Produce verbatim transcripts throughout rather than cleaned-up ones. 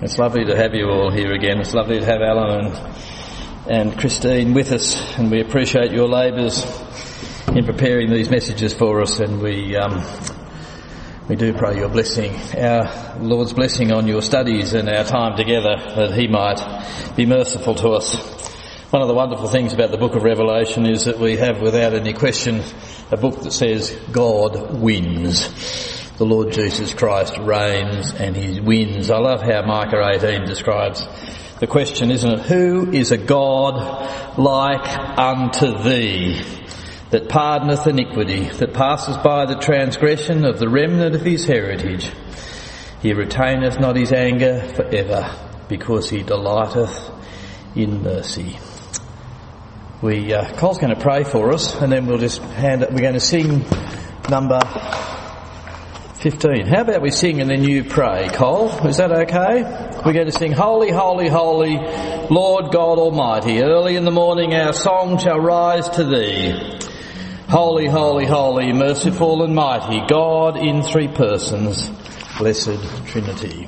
It's lovely to have you all here again. It's lovely to have Alan and, and Christine with us, and we appreciate your labours in preparing these messages for us, and we um, we do pray your blessing, our Lord's blessing on your studies and our time together, that he might be merciful to us. One of the wonderful things about the book of Revelation is that we have, without any question, a book that says God wins. The Lord Jesus Christ reigns and he wins. I love how Micah eighteen describes the question, isn't it? Who is a God like unto thee, that pardoneth iniquity, that passes by the transgression of the remnant of his heritage? He retaineth not his anger for ever, because he delighteth in mercy. We, uh, Cole's going to pray for us, and then we'll just hand it. We're going to sing number fifteen. How about we sing and then you pray, Cole? Is that okay? We're going to sing Holy, Holy, Holy, Lord God Almighty. Early in the morning our song shall rise to thee. Holy, Holy, Holy, merciful and mighty, God in three persons, blessed Trinity.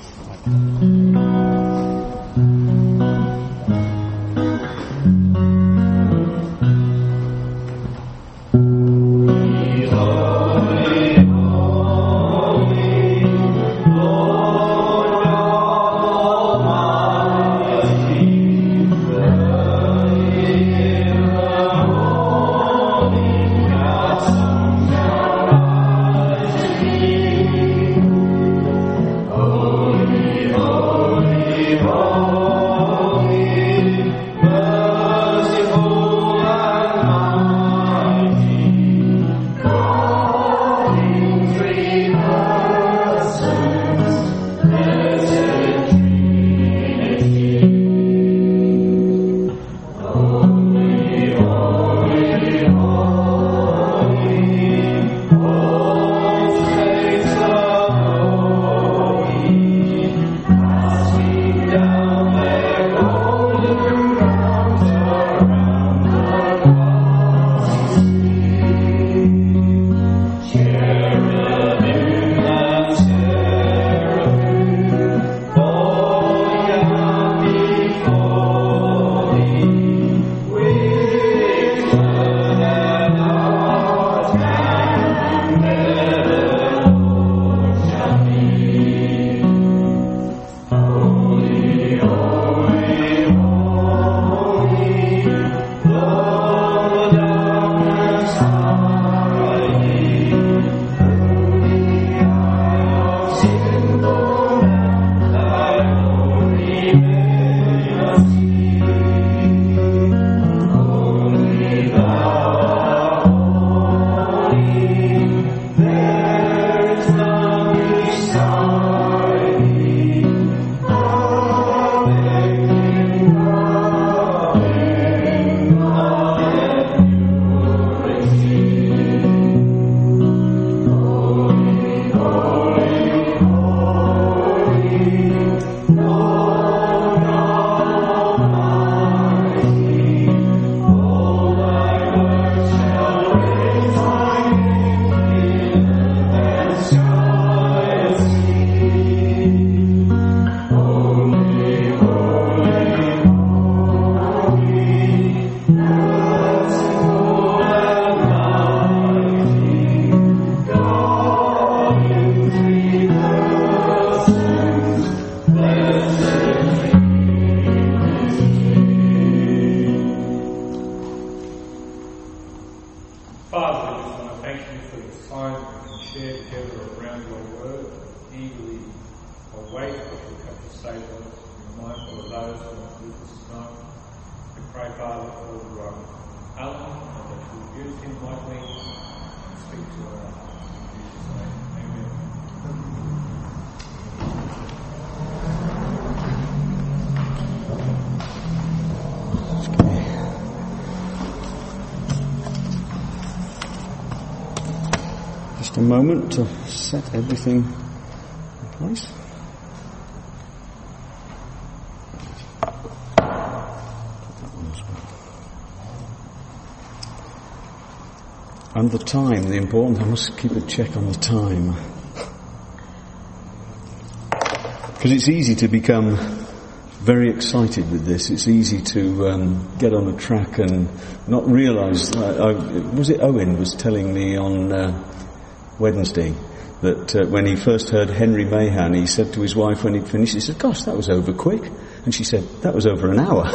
A moment to set everything in place. And the time, the important, I must keep a check on the time. Because it's easy to become very excited with this. It's easy to um, get on a track and not realise. Uh, was it Owen was telling me on uh, Wednesday that uh, when he first heard Henry Mahan, he said to his wife when he'd finished, he said, "Gosh, that was over quick." And she said, "That was over an hour."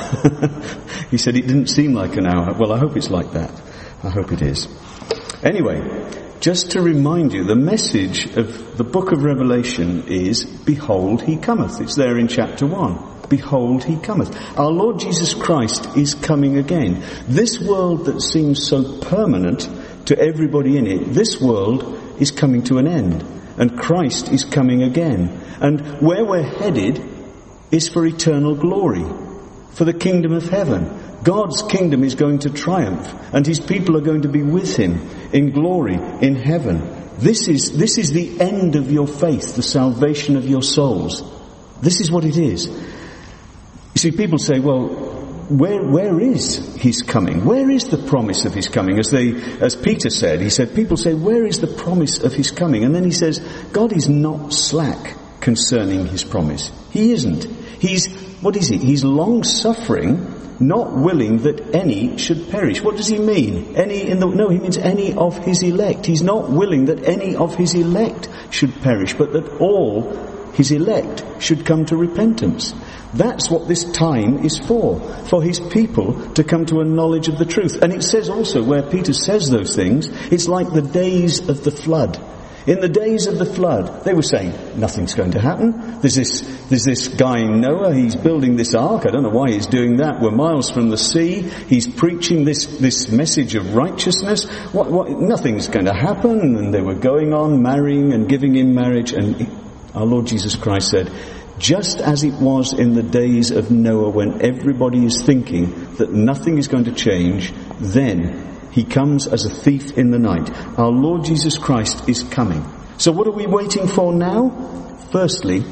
He said, "It didn't seem like an hour." Well, I hope it's like that. I hope it is. Anyway, just to remind you, the message of the book of Revelation is, "Behold, he cometh." It's there in chapter one. Behold, he cometh. Our Lord Jesus Christ is coming again. This world that seems so permanent to everybody in it, this world is coming to an end. And Christ is coming again. And where we're headed is for eternal glory, for the kingdom of heaven. God's kingdom is going to triumph, and his people are going to be with him in glory in heaven. This is, this is the end of your faith, the salvation of your souls. This is what it is. You see, people say, well, where, where is his coming? Where is the promise of his coming? As they, as Peter said, he said, people say, where is the promise of his coming? And then he says, God is not slack concerning his promise. He isn't. He's, what is he? He's long-suffering, not willing that any should perish. What does he mean? Any in the, no, he means any of his elect. He's not willing that any of his elect should perish, but that all his elect should come to repentance. That's what this time is for, for his people to come to a knowledge of the truth. And it says also, where Peter says those things, it's like the days of the flood. In the days of the flood, they were saying, nothing's going to happen. There's this, there's this guy Noah, he's building this ark. I don't know why he's doing that. We're miles from the sea. He's preaching this, this message of righteousness. What, what, nothing's going to happen. And they were going on marrying and giving in marriage. And our Lord Jesus Christ said, just as it was in the days of Noah, when everybody is thinking that nothing is going to change, then he comes as a thief in the night. Our Lord Jesus Christ is coming. So what are we waiting for now? Firstly,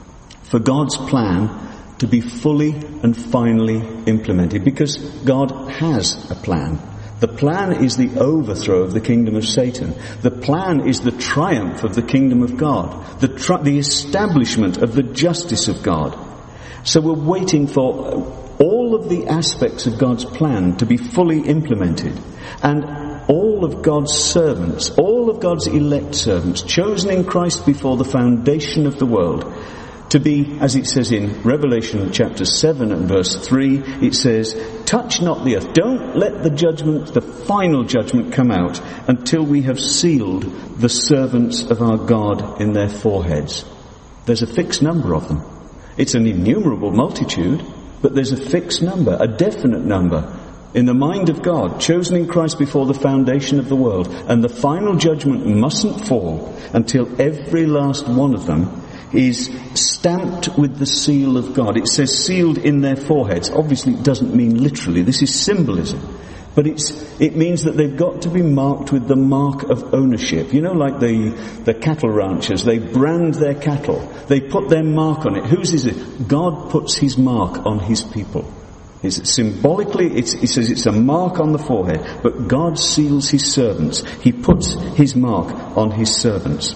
for God's plan to be fully and finally implemented, because God has a plan. The plan is the overthrow of the kingdom of Satan. The plan is the triumph of the kingdom of God, the, tri- the establishment of the justice of God. So we're waiting for all of the aspects of God's plan to be fully implemented. And all of God's servants, all of God's elect servants, chosen in Christ before the foundation of the world, to be, as it says in Revelation chapter seven and verse three, it says, touch not the earth. Don't let the judgment, the final judgment come out until we have sealed the servants of our God in their foreheads. There's a fixed number of them. It's an innumerable multitude, but there's a fixed number, a definite number in the mind of God, chosen in Christ before the foundation of the world. And the final judgment mustn't fall until every last one of them is stamped with the seal of God. It says sealed in their foreheads. Obviously it doesn't mean literally. This is symbolism. But it's, it means that they've got to be marked with the mark of ownership. You know, like the, the cattle ranchers, they brand their cattle. They put their mark on it. Whose is it? God puts his mark on his people. It's symbolically, it's, it says it's a mark on the forehead, but God seals his servants. He puts his mark on his servants.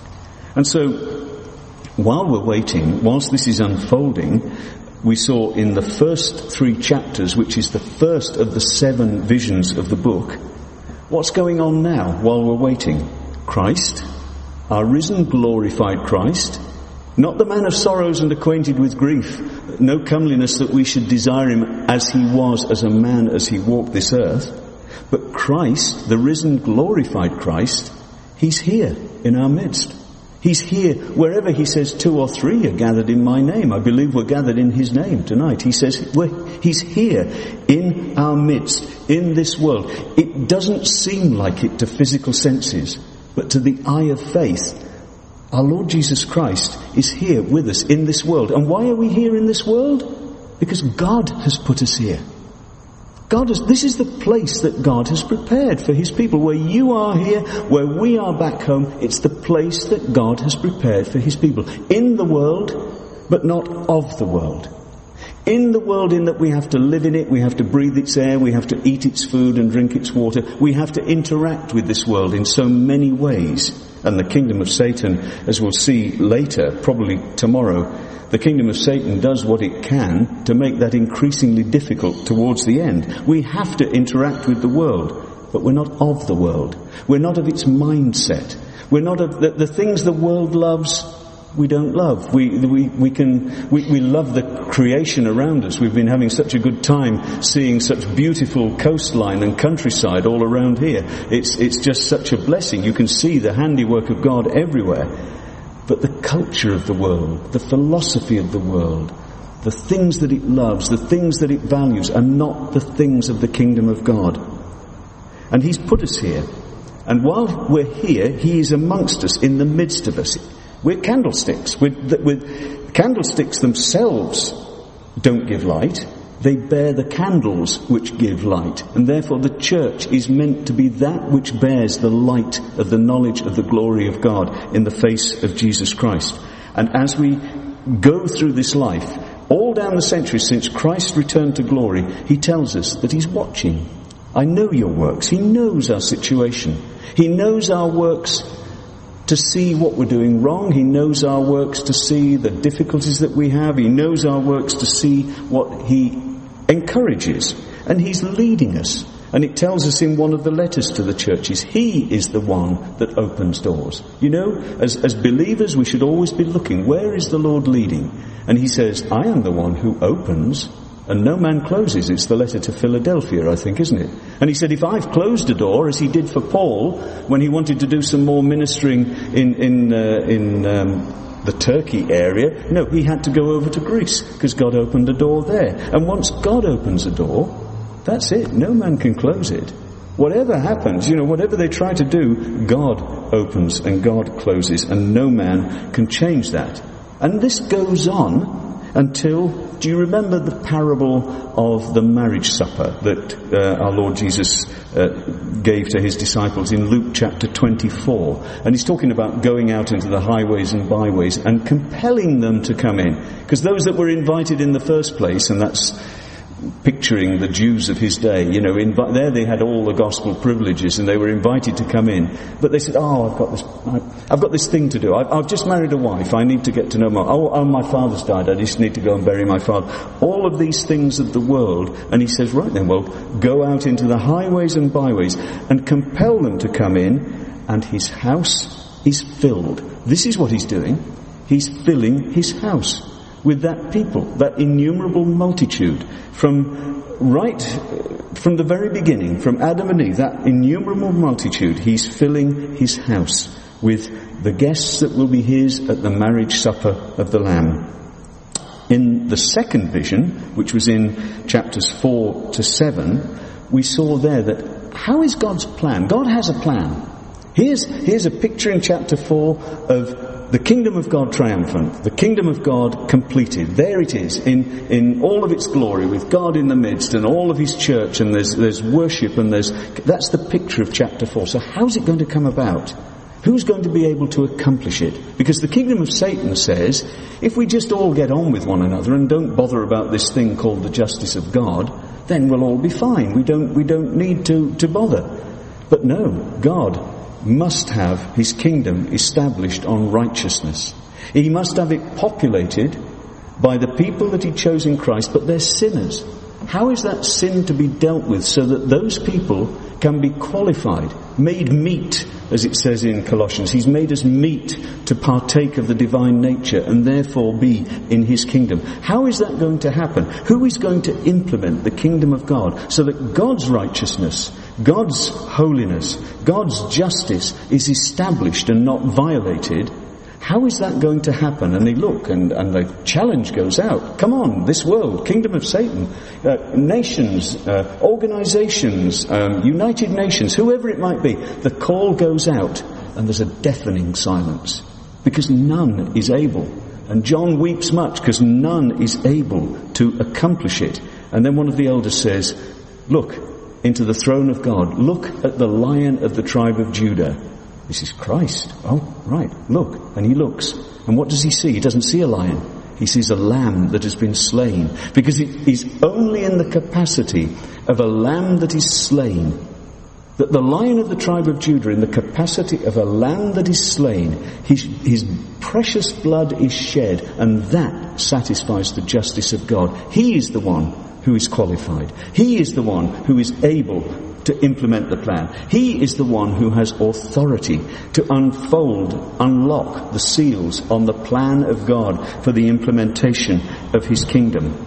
And so, while we're waiting, whilst this is unfolding, we saw in the first three chapters, which is the first of the seven visions of the book, what's going on now while we're waiting? Christ, our risen, glorified Christ, not the man of sorrows and acquainted with grief, no comeliness that we should desire him as he was, as a man, as he walked this earth, but Christ, the risen, glorified Christ, he's here in our midst. He's here wherever he says two or three are gathered in my name. I believe we're gathered in his name tonight. He says we're, he's here in our midst, in this world. It doesn't seem like it to physical senses, but to the eye of faith, our Lord Jesus Christ is here with us in this world. And why are we here in this world? Because God has put us here. God has, this is the place that God has prepared for his people. Where you are here, where we are back home, it's the place that God has prepared for his people. In the world, but not of the world. In the world in that we have to live in it, we have to breathe its air, we have to eat its food and drink its water. We have to interact with this world in so many ways. And the kingdom of Satan, as we'll see later, probably tomorrow, the kingdom of Satan does what it can to make that increasingly difficult towards the end. We have to interact with the world, but we're not of the world. We're not of its mindset. We're not of the, the things the world loves. We don't love. We we we can we, we love the creation around us. We've been having such a good time seeing such beautiful coastline and countryside all around here. It's it's just such a blessing. You can see the handiwork of God everywhere. But the culture of the world, the philosophy of the world, the things that it loves, the things that it values, are not the things of the kingdom of God. And He's put us here. And while we're here, He is amongst us, in the midst of us. We're candlesticks. With, with candlesticks themselves don't give light. They bear the candles which give light. And therefore the church is meant to be that which bears the light of the knowledge of the glory of God in the face of Jesus Christ. And as we go through this life, all down the centuries since Christ returned to glory, He tells us that He's watching. I know your works. He knows our situation. He knows our works to see what we're doing wrong. He knows our works to see the difficulties that we have. He knows our works to see what He encourages. And He's leading us. And it tells us in one of the letters to the churches, He is the one that opens doors. You know, as, as believers, we should always be looking, where is the Lord leading? And He says, I am the one who opens, and no man closes. It's the letter to Philadelphia, I think, isn't it? And He said, if I've closed a door, as He did for Paul, when he wanted to do some more ministering in, in, uh, in, um, the Turkey area, no, he had to go over to Greece, because God opened a door there. And once God opens a door, that's it. No man can close it. Whatever happens, you know, whatever they try to do, God opens and God closes, and no man can change that. And this goes on until, do you remember the parable of the marriage supper that uh, our Lord Jesus uh, gave to His disciples in Luke chapter twenty-four? And He's talking about going out into the highways and byways and compelling them to come in. Because those that were invited in the first place, and that's picturing the Jews of His day, you know, in, there they had all the gospel privileges and they were invited to come in. But they said, oh, I've got this, I've got this thing to do. I've, I've just married a wife. I need to get to know more. Oh, oh, my father's died. I just need to go and bury my father. All of these things of the world. And He says, right then, well, go out into the highways and byways and compel them to come in, and His house is filled. This is what He's doing. He's filling His house with that people, that innumerable multitude, from right from the very beginning, from Adam and Eve, that innumerable multitude. He's filling His house with the guests that will be His at the marriage supper of the Lamb. In the second vision, which was in chapters four to seven, we saw there that how is God's plan? God has a plan. Here's, here's a picture in chapter four of the kingdom of God triumphant, the kingdom of God completed. There it is, in, in all of its glory, with God in the midst and all of His church, and there's, there's worship, and there's, that's the picture of chapter four. So how's it going to come about? Who's going to be able to accomplish it? Because the kingdom of Satan says, if we just all get on with one another and don't bother about this thing called the justice of God, then we'll all be fine. We don't, we don't need to, to bother. But no, God must have His kingdom established on righteousness. He must have it populated by the people that He chose in Christ, but they're sinners. How is that sin to be dealt with so that those people can be qualified, made meet, as it says in Colossians? He's made us meet to partake of the divine nature and therefore be in His kingdom. How is that going to happen? Who is going to implement the kingdom of God so that God's righteousness, God's holiness, God's justice is established and not violated? How is that going to happen? And they look, and, and the challenge goes out. Come on, this world, kingdom of Satan, uh, nations, uh, organizations, um, United Nations, whoever it might be, the call goes out, and there's a deafening silence, because none is able. And John weeps much, because none is able to accomplish it. And then one of the elders says, look into the throne of God, look at the Lion of the tribe of Judah. This is Christ. Oh, right, look. And he looks. And what does he see? He doesn't see a lion. He sees a lamb that has been slain. Because it is only in the capacity of a lamb that is slain that the Lion of the tribe of Judah, in the capacity of a lamb that is slain, his, his precious blood is shed, and that satisfies the justice of God. He is the one who is qualified. He is the one who is able to implement the plan. He is the one who has authority to unfold, unlock the seals on the plan of God for the implementation of his kingdom.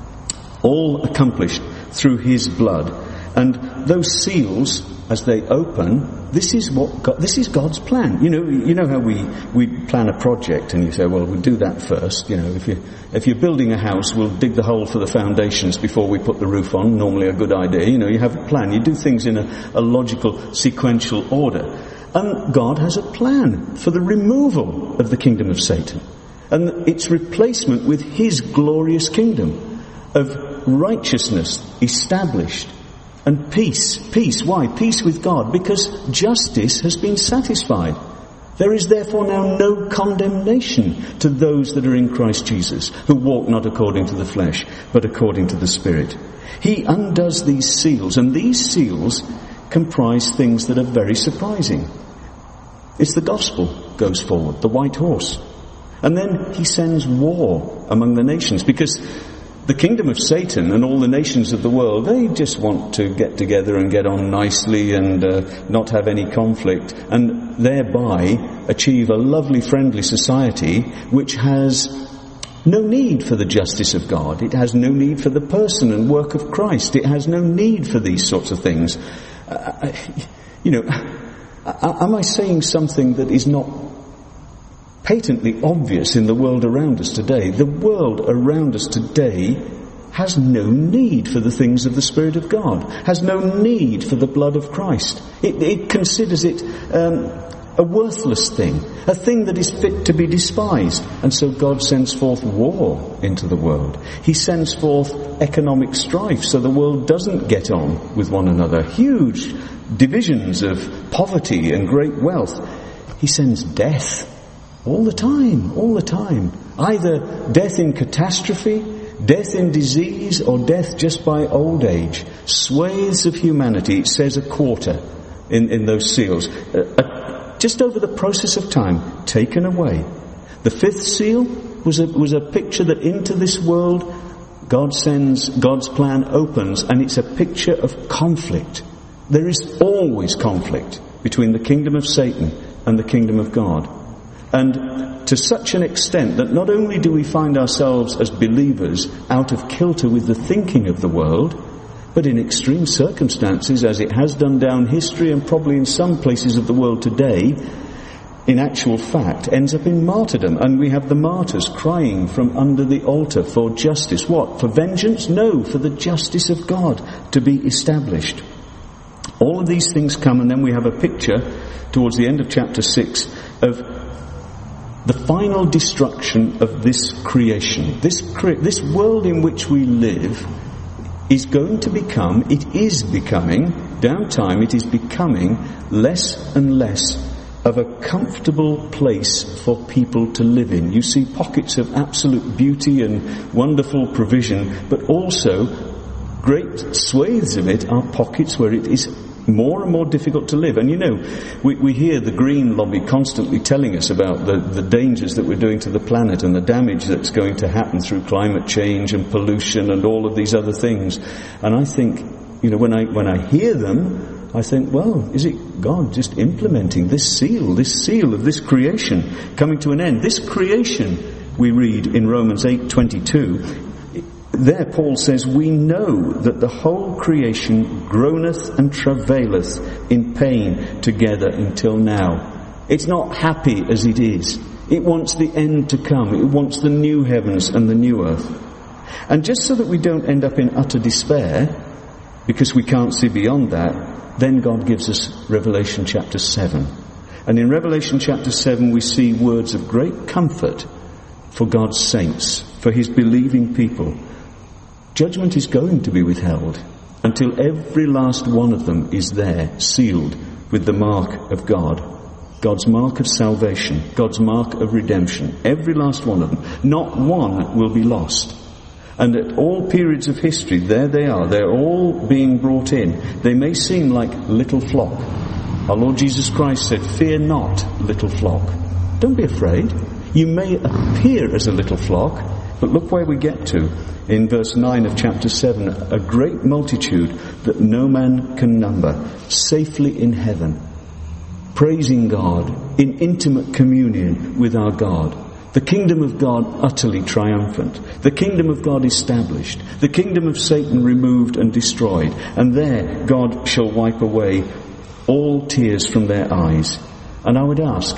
All accomplished through his blood. And those seals, as they open, this is what God, this is God's plan. You know, you know how we, we plan a project and you say, well, we'll do that first. You know, if you, if you're building a house, we'll dig the hole for the foundations before we put the roof on. Normally a good idea. You know, you have a plan. You do things in a, a logical, sequential order. And God has a plan for the removal of the kingdom of Satan and its replacement with his glorious kingdom of righteousness established. And peace. Peace. Why? Peace with God. Because justice has been satisfied. There is therefore now no condemnation to those that are in Christ Jesus, who walk not according to the flesh, but according to the Spirit. He undoes these seals, and these seals comprise things that are very surprising. It's the gospel goes forward, the white horse. And then he sends war among the nations, because the kingdom of Satan and all the nations of the world, they just want to get together and get on nicely and uh, not have any conflict, and thereby achieve a lovely, friendly society which has no need for the justice of God. It has no need for the person and work of Christ. It has no need for these sorts of things. Uh, you know, am I saying something that is not patently obvious in the world around us today? The world around us today has no need for the things of the Spirit of God, has no need for the blood of Christ. It, it considers it um, a worthless thing, a thing that is fit to be despised. And so God sends forth war into the world. He sends forth economic strife so the world doesn't get on with one another. Huge divisions of poverty and great wealth. He sends death. All the time, all the time. Either death in catastrophe, death in disease, or death just by old age. Swathes of humanity, it says a quarter in, in those seals. Uh, uh, just over the process of time, taken away. The fifth seal was a, was a picture that into this world God sends, God's plan opens, and it's a picture of conflict. There is always conflict between the kingdom of Satan and the kingdom of God. And to such an extent that not only do we find ourselves as believers out of kilter with the thinking of the world, but in extreme circumstances, as it has done down history and probably in some places of the world today, in actual fact ends up in martyrdom. And we have the martyrs crying from under the altar for justice. What? For vengeance? No, for the justice of God to be established. All of these things come, and then we have a picture towards the end of chapter six of the final destruction of this creation. This cre- this world in which we live is going to become, it is becoming, down time it is becoming less and less of a comfortable place for people to live in. You see pockets of absolute beauty and wonderful provision, but also great swathes of it are pockets where it is more and more difficult to live. And you know, we, we hear the Green Lobby constantly telling us about the, the dangers that we're doing to the planet and the damage that's going to happen through climate change and pollution and all of these other things. And I think, you know, when I when I hear them, I think, well, is it God just implementing this seal, this seal of this creation coming to an end? This creation, we read in Romans eight twenty-two, there Paul says, we know that the whole creation groaneth and travaileth in pain together until now. It's not happy as it is. It wants the end to come. It wants the new heavens and the new earth. And just so that we don't end up in utter despair, because we can't see beyond that, then God gives us Revelation chapter seven. And in Revelation chapter seven we see words of great comfort for God's saints, for his believing people. Judgment is going to be withheld until every last one of them is there, sealed with the mark of God. God's mark of salvation, God's mark of redemption. Every last one of them. Not one will be lost. And at all periods of history, there they are. They're all being brought in. They may seem like little flock. Our Lord Jesus Christ said, "Fear not, little flock." Don't be afraid. You may appear as a little flock, but look where we get to. In verse nine of chapter seven, a great multitude that no man can number, safely in heaven, praising God, in intimate communion with our God. The kingdom of God utterly triumphant. The kingdom of God established. The kingdom of Satan removed and destroyed. And there God shall wipe away all tears from their eyes. And I would ask,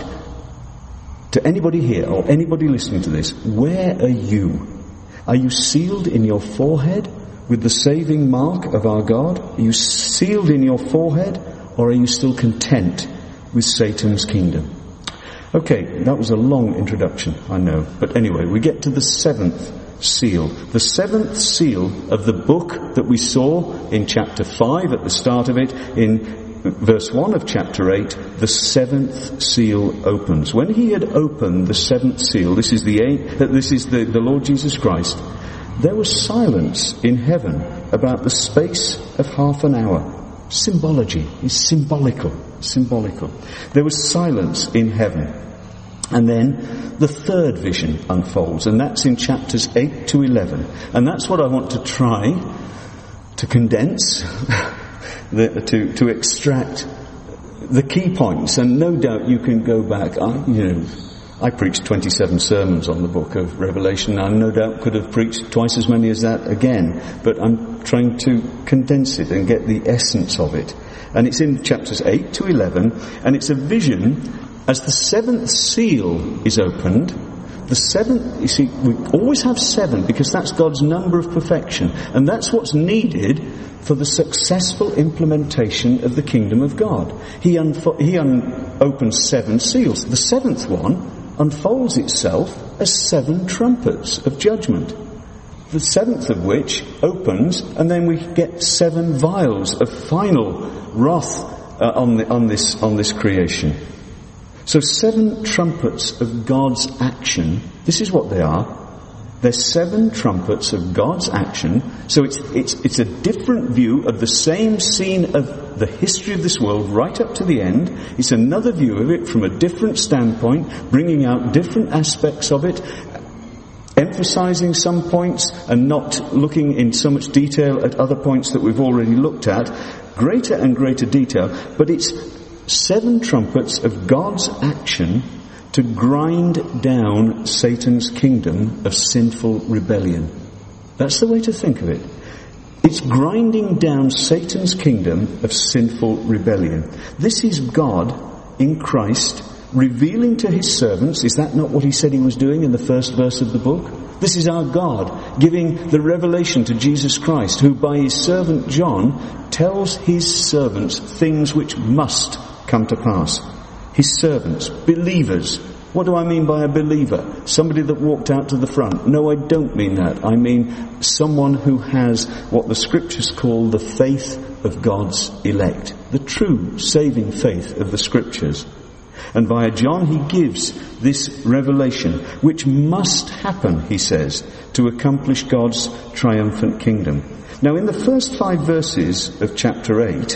to anybody here or anybody listening to this, where are you? Are you sealed in your forehead with the saving mark of our God? Are you sealed in your forehead, or are you still content with Satan's kingdom? Okay, that was a long introduction, I know. But anyway, we get to the seventh seal. The seventh seal of the book that we saw in chapter five at the start of it. In verse one of chapter eight, the seventh seal opens. When he had opened the seventh seal, this is the this is the, the Lord Jesus Christ, there was silence in heaven about the space of half an hour. Symbology is symbolical, symbolical. There was silence in heaven. And then the third vision unfolds, and that's in chapters eight to eleven. And that's what I want to try to condense, the, to, to extract the key points. And no doubt you can go back. I, you know, I preached twenty-seven sermons on the book of Revelation. I no doubt could have preached twice as many as that again. But I'm trying to condense it and get the essence of it. And it's in chapters eight to eleven, and it's a vision. As the seventh seal is opened, the seventh, you see, we always have seven because that's God's number of perfection. And that's what's needed for the successful implementation of the kingdom of God. He, unfo- he un- opens seven seals. The seventh one unfolds itself as seven trumpets of judgment. The seventh of which opens, and then we get seven vials of final wrath uh, on, the, on this on this creation. So seven trumpets of God's action. This is what they are. They're seven trumpets of God's action. So it's it's it's a different view of the same scene of the history of this world right up to the end. It's another view of it from a different standpoint, bringing out different aspects of it, emphasizing some points and not looking in so much detail at other points that we've already looked at. Greater and greater detail, but it's seven trumpets of God's action to grind down Satan's kingdom of sinful rebellion. That's the way to think of it. It's grinding down Satan's kingdom of sinful rebellion. This is God in Christ revealing to his servants. Is that not what he said he was doing in the first verse of the book? This is our God giving the revelation to Jesus Christ, who by his servant John tells his servants things which must come to pass. His servants, believers. What do I mean by a believer? Somebody that walked out to the front. No, I don't mean that. I mean someone who has what the scriptures call the faith of God's elect. The true saving faith of the scriptures. And via John he gives this revelation, which must happen, he says, to accomplish God's triumphant kingdom. Now in the first five verses of chapter eight,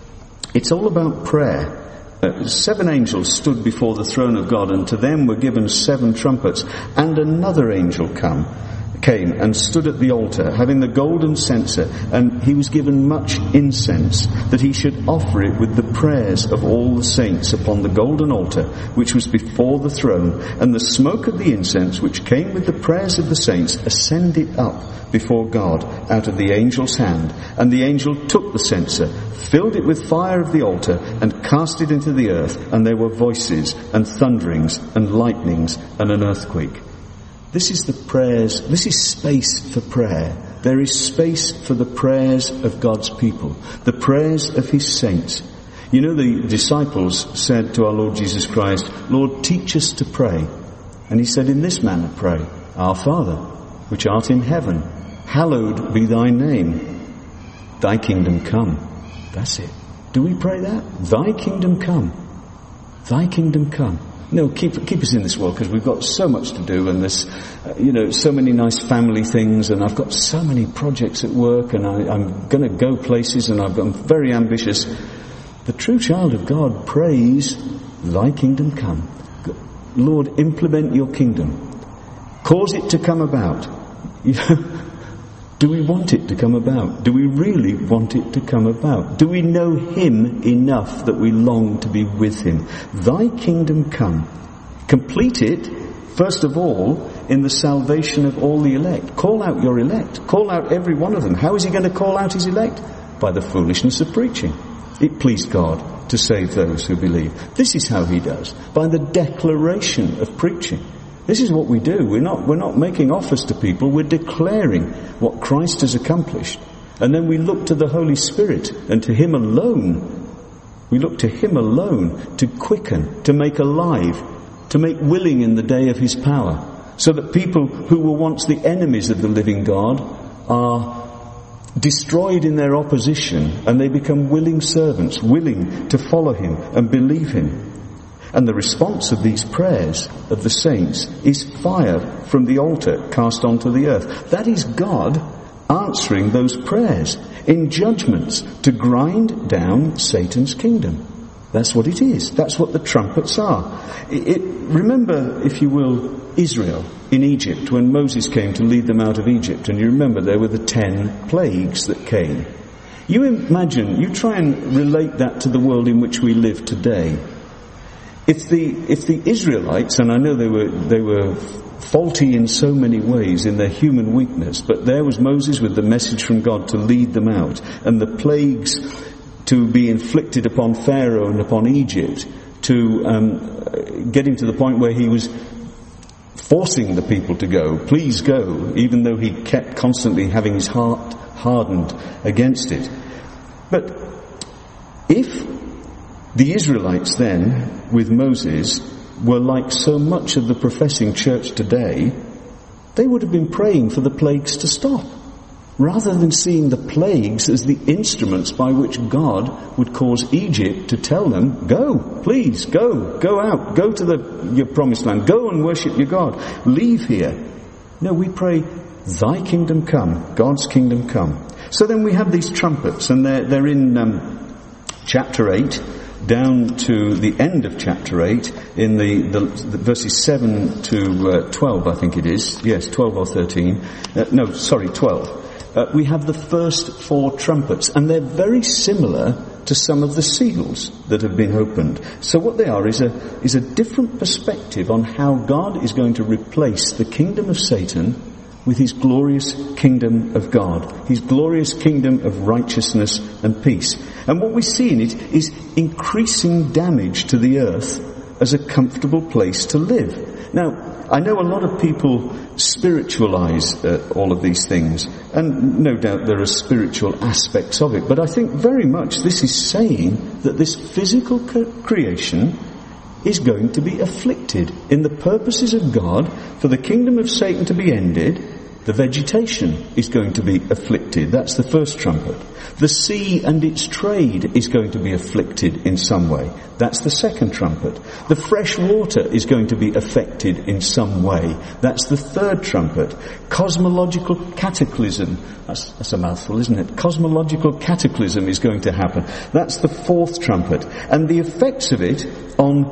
it's all about prayer. Uh, seven angels stood before the throne of God, and to them were given seven trumpets. And another angel come, came and stood at the altar, having the golden censer, and he was given much incense, that he should offer it with the prayers of all the saints upon the golden altar, which was before the throne. And the smoke of the incense, which came with the prayers of the saints, ascended up before God out of the angel's hand. And the angel took the censer, filled it with fire of the altar, and cast it into the earth. And there were voices and thunderings and lightnings and an earthquake. This is the prayers, this is space for prayer. There is space for the prayers of God's people, the prayers of his saints. You know, the disciples said to our Lord Jesus Christ, "Lord, teach us to pray." And he said, "In this manner pray, Our Father, which art in heaven, hallowed be thy name. Thy kingdom come." That's it. Do we pray that? Thy kingdom come. Thy kingdom come. No, keep keep us in this world, because we've got so much to do, and there's, uh, you know, so many nice family things, and I've got so many projects at work, and I, I'm going to go places, and I've, I'm very ambitious. The true child of God prays, "Thy kingdom come." Lord, implement your kingdom. Cause it to come about. You know, do we want it to come about? Do we really want it to come about? Do we know him enough that we long to be with him? Thy kingdom come. Complete it, first of all, in the salvation of all the elect. Call out your elect. Call out every one of them. How is he going to call out his elect? By the foolishness of preaching. It pleased God to save those who believe. This is how he does. By the declaration of preaching. This is what we do. We're not, we're not making offers to people. We're declaring what Christ has accomplished. And then we look to the Holy Spirit, and to him alone. We look to him alone to quicken, to make alive, to make willing in the day of his power. So that people who were once the enemies of the living God are destroyed in their opposition, and they become willing servants, willing to follow him and believe him. And the response of these prayers of the saints is fire from the altar cast onto the earth. That is God answering those prayers in judgments to grind down Satan's kingdom. That's what it is. That's what the trumpets are. It, it, remember, if you will, Israel in Egypt, when Moses came to lead them out of Egypt. And you remember there were the ten plagues that came. You imagine, you try and relate that to the world in which we live today. If the if the Israelites, and I know they were they were faulty in so many ways in their human weakness, but there was Moses with the message from God to lead them out, and the plagues to be inflicted upon Pharaoh and upon Egypt, to um, get him to the point where he was forcing the people to go, please go, even though he kept constantly having his heart hardened against it. But if the Israelites then, with Moses, were like so much of the professing church today, they would have been praying for the plagues to stop, rather than seeing the plagues as the instruments by which God would cause Egypt to tell them, go, please, go, go out, go to the, your promised land, go and worship your God, leave here. No, we pray, thy kingdom come, God's kingdom come. So then we have these trumpets, and they're, they're in um, chapter eight, down to the end of chapter eight, in the, the, the verses seven to uh, twelve, I think it is. Yes, twelve or thirteen. Uh, no, sorry, twelve. Uh, we have the first four trumpets, and they're very similar to some of the seals that have been opened. So what they are is a, is a different perspective on how God is going to replace the kingdom of Satan with his glorious kingdom of God, his glorious kingdom of righteousness and peace. And what we see in it is increasing damage to the earth as a comfortable place to live. Now, I know a lot of people spiritualize uh, all of these things, and no doubt there are spiritual aspects of it, but I think very much this is saying that this physical co- creation is going to be afflicted. In the purposes of God, for the kingdom of Satan to be ended, the vegetation is going to be afflicted. That's the first trumpet. The sea and its trade is going to be afflicted in some way. That's the second trumpet. The fresh water is going to be affected in some way. That's the third trumpet. Cosmological cataclysm. That's, that's a mouthful, isn't it? Cosmological cataclysm is going to happen. That's the fourth trumpet. And the effects of it on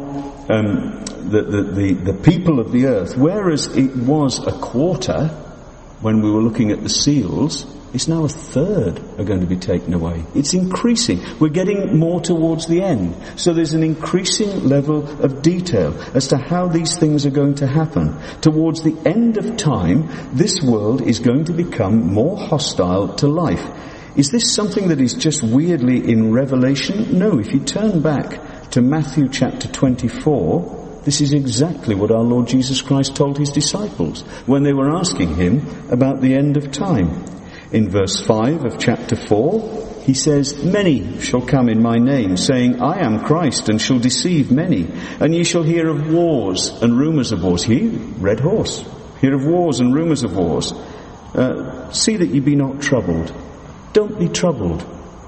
um, the, the, the, the people of the earth, whereas it was a quarter when we were looking at the seals, it's now a third are going to be taken away. It's increasing. We're getting more towards the end. So there's an increasing level of detail as to how these things are going to happen. Towards the end of time, this world is going to become more hostile to life. Is this something that is just weirdly in Revelation? No, if you turn back to Matthew chapter twenty-four, this is exactly what our Lord Jesus Christ told his disciples when they were asking him about the end of time. In verse five of chapter four, he says, many shall come in my name, saying, I am Christ, and shall deceive many. And ye shall hear of wars and rumours of wars. He, red horse, hear of wars and rumours of wars. Uh, see that ye be not troubled. Don't be troubled.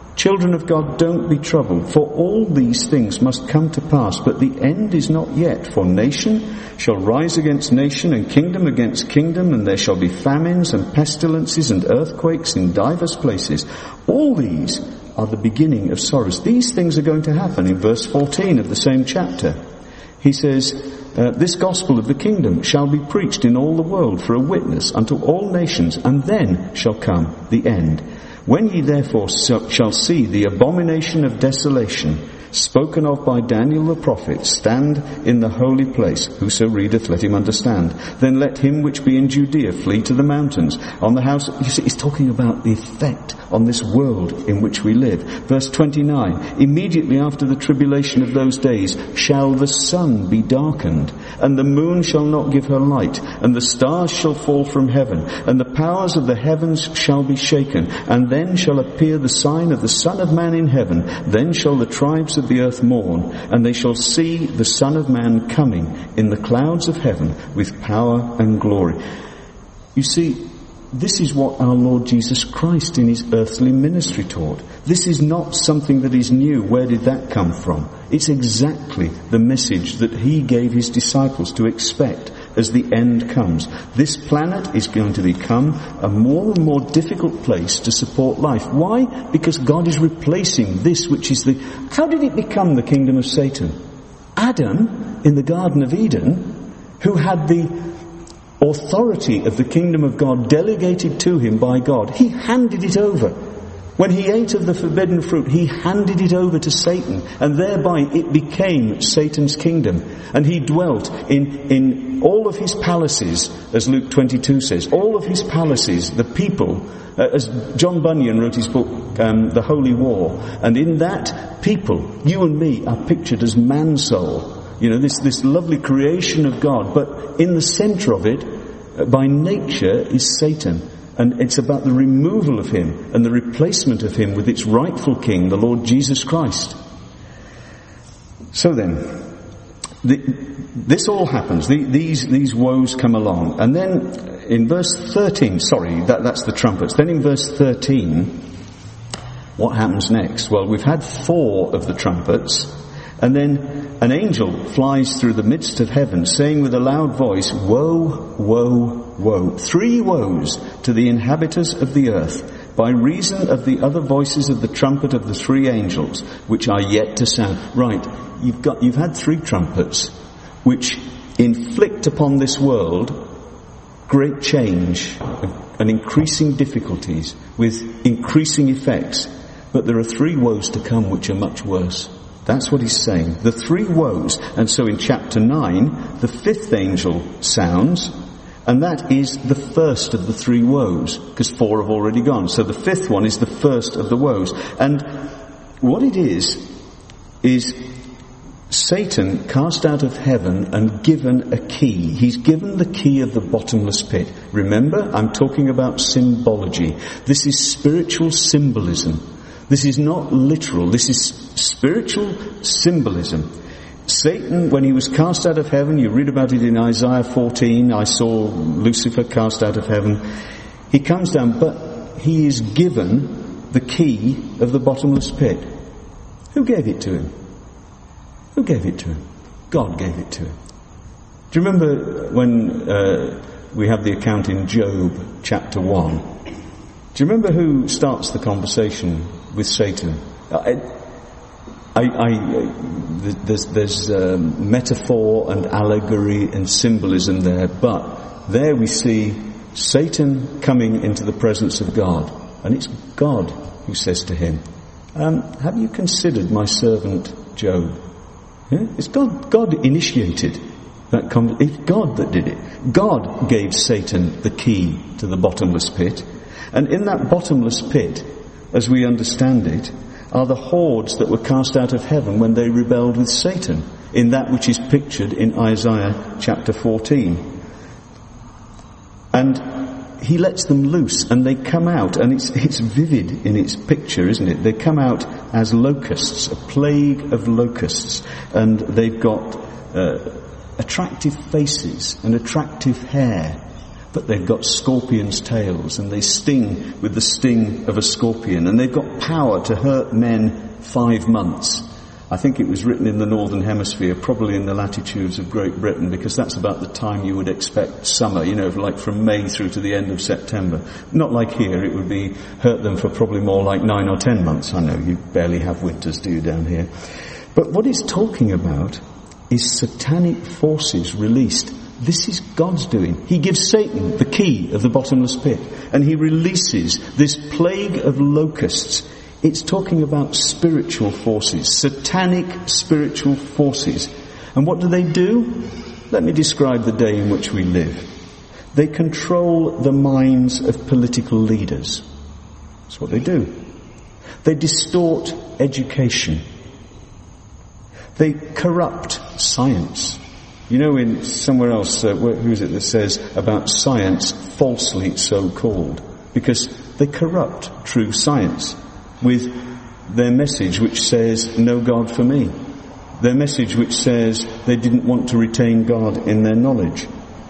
Children of God, don't be troubled, for all these things must come to pass, but the end is not yet. For nation shall rise against nation, and kingdom against kingdom, and there shall be famines and pestilences and earthquakes in divers places. All these are the beginning of sorrows. These things are going to happen in verse fourteen of the same chapter. He says, uh, this gospel of the kingdom shall be preached in all the world for a witness unto all nations, and then shall come the end. When ye therefore shall see the abomination of desolation, spoken of by Daniel the prophet, stand in the holy place, whoso readeth, let him understand. Then let him which be in Judea flee to the mountains. On the house, you see, he's talking about the effect on this world in which we live. Verse twenty-nine, immediately after the tribulation of those days shall the sun be darkened, and the moon shall not give her light, and the stars shall fall from heaven, and the powers of the heavens shall be shaken. And then shall appear the sign of the Son of Man in heaven. Then shall the tribes of the earth mourn, and they shall see the Son of Man coming in the clouds of heaven with power and glory. You see, this is what our Lord Jesus Christ in his earthly ministry taught. This is not something that is new. Where did that come from? It's exactly the message that he gave his disciples to expect as the end comes. This planet is going to become a more and more difficult place to support life. Why? Because God is replacing this which is the... How did it become the kingdom of Satan? Adam, in the Garden of Eden, who had the authority of the kingdom of God delegated to him by God, he handed it over. When he ate of the forbidden fruit, he handed it over to Satan, and thereby it became Satan's kingdom. And he dwelt in, in all of his palaces, as Luke twenty-two says, all of his palaces, the people, uh, as John Bunyan wrote his book, um, The Holy War, and in that people, you and me, are pictured as man-soul. You know, this, this lovely creation of God, but in the centre of it, uh, by nature, is Satan. And it's about the removal of him and the replacement of him with its rightful king, the Lord Jesus Christ. So then, the, this all happens. The, these, these woes come along. And then in verse thirteen, sorry, that, that's the trumpets. Then in verse thirteen, what happens next? Well, we've had four of the trumpets. And then an angel flies through the midst of heaven, saying with a loud voice, woe, woe, woe. Three woes to the inhabitants of the earth, by reason of the other voices of the trumpet of the three angels, which are yet to sound. Right, you've got, you've had three trumpets, which inflict upon this world great change and increasing difficulties with increasing effects. But there are three woes to come which are much worse. That's what he's saying. The three woes. And so in chapter nine, the fifth angel sounds, and that is the first of the three woes, because four have already gone. So the fifth one is the first of the woes. And what it is, is Satan cast out of heaven and given a key. He's given the key of the bottomless pit. Remember, I'm talking about symbology. This is spiritual symbolism. This is not literal. This is spiritual symbolism. Satan, when he was cast out of heaven, you read about it in Isaiah fourteen, I saw Lucifer cast out of heaven. He comes down, but he is given the key of the bottomless pit. Who gave it to him? Who gave it to him? God gave it to him. Do you remember when uh, we have the account in Job chapter one? Do you remember who starts the conversation with Satan? I, I, I, there's, there's um, metaphor and allegory and symbolism there, but there we see Satan coming into the presence of God, and it's God who says to him, um, have you considered my servant Job? Yeah? It's God, God initiated that con- it's God that did it. God gave Satan the key to the bottomless pit. And in that bottomless pit, as we understand it, are the hordes that were cast out of heaven when they rebelled with Satan, in that which is pictured in Isaiah chapter fourteen. And he lets them loose, and they come out, and it's, it's vivid in its picture, isn't it? They come out as locusts, a plague of locusts, and they've got uh, attractive faces and attractive hair. but they've got scorpions' tails, and they sting with the sting of a scorpion, and they've got power to hurt men five months. I think it was written in the Northern Hemisphere, probably in the latitudes of Great Britain, because that's about the time you would expect summer, you know, like from May through to the end of September. Not like here, it would be hurt them for probably more like nine or ten months. I know, you barely have winters, do you, down here? But what it's talking about is satanic forces released. This is God's doing. He gives Satan the key of the bottomless pit, and he releases this plague of locusts. It's talking about spiritual forces, satanic spiritual forces. And what do they do? Let me describe the day in which we live. They control the minds of political leaders. That's what they do. They distort education. They corrupt science. You know, in somewhere else, uh, who is it that says about science falsely so called? Because they corrupt true science with their message which says, no God for me. Their message which says they didn't want to retain God in their knowledge.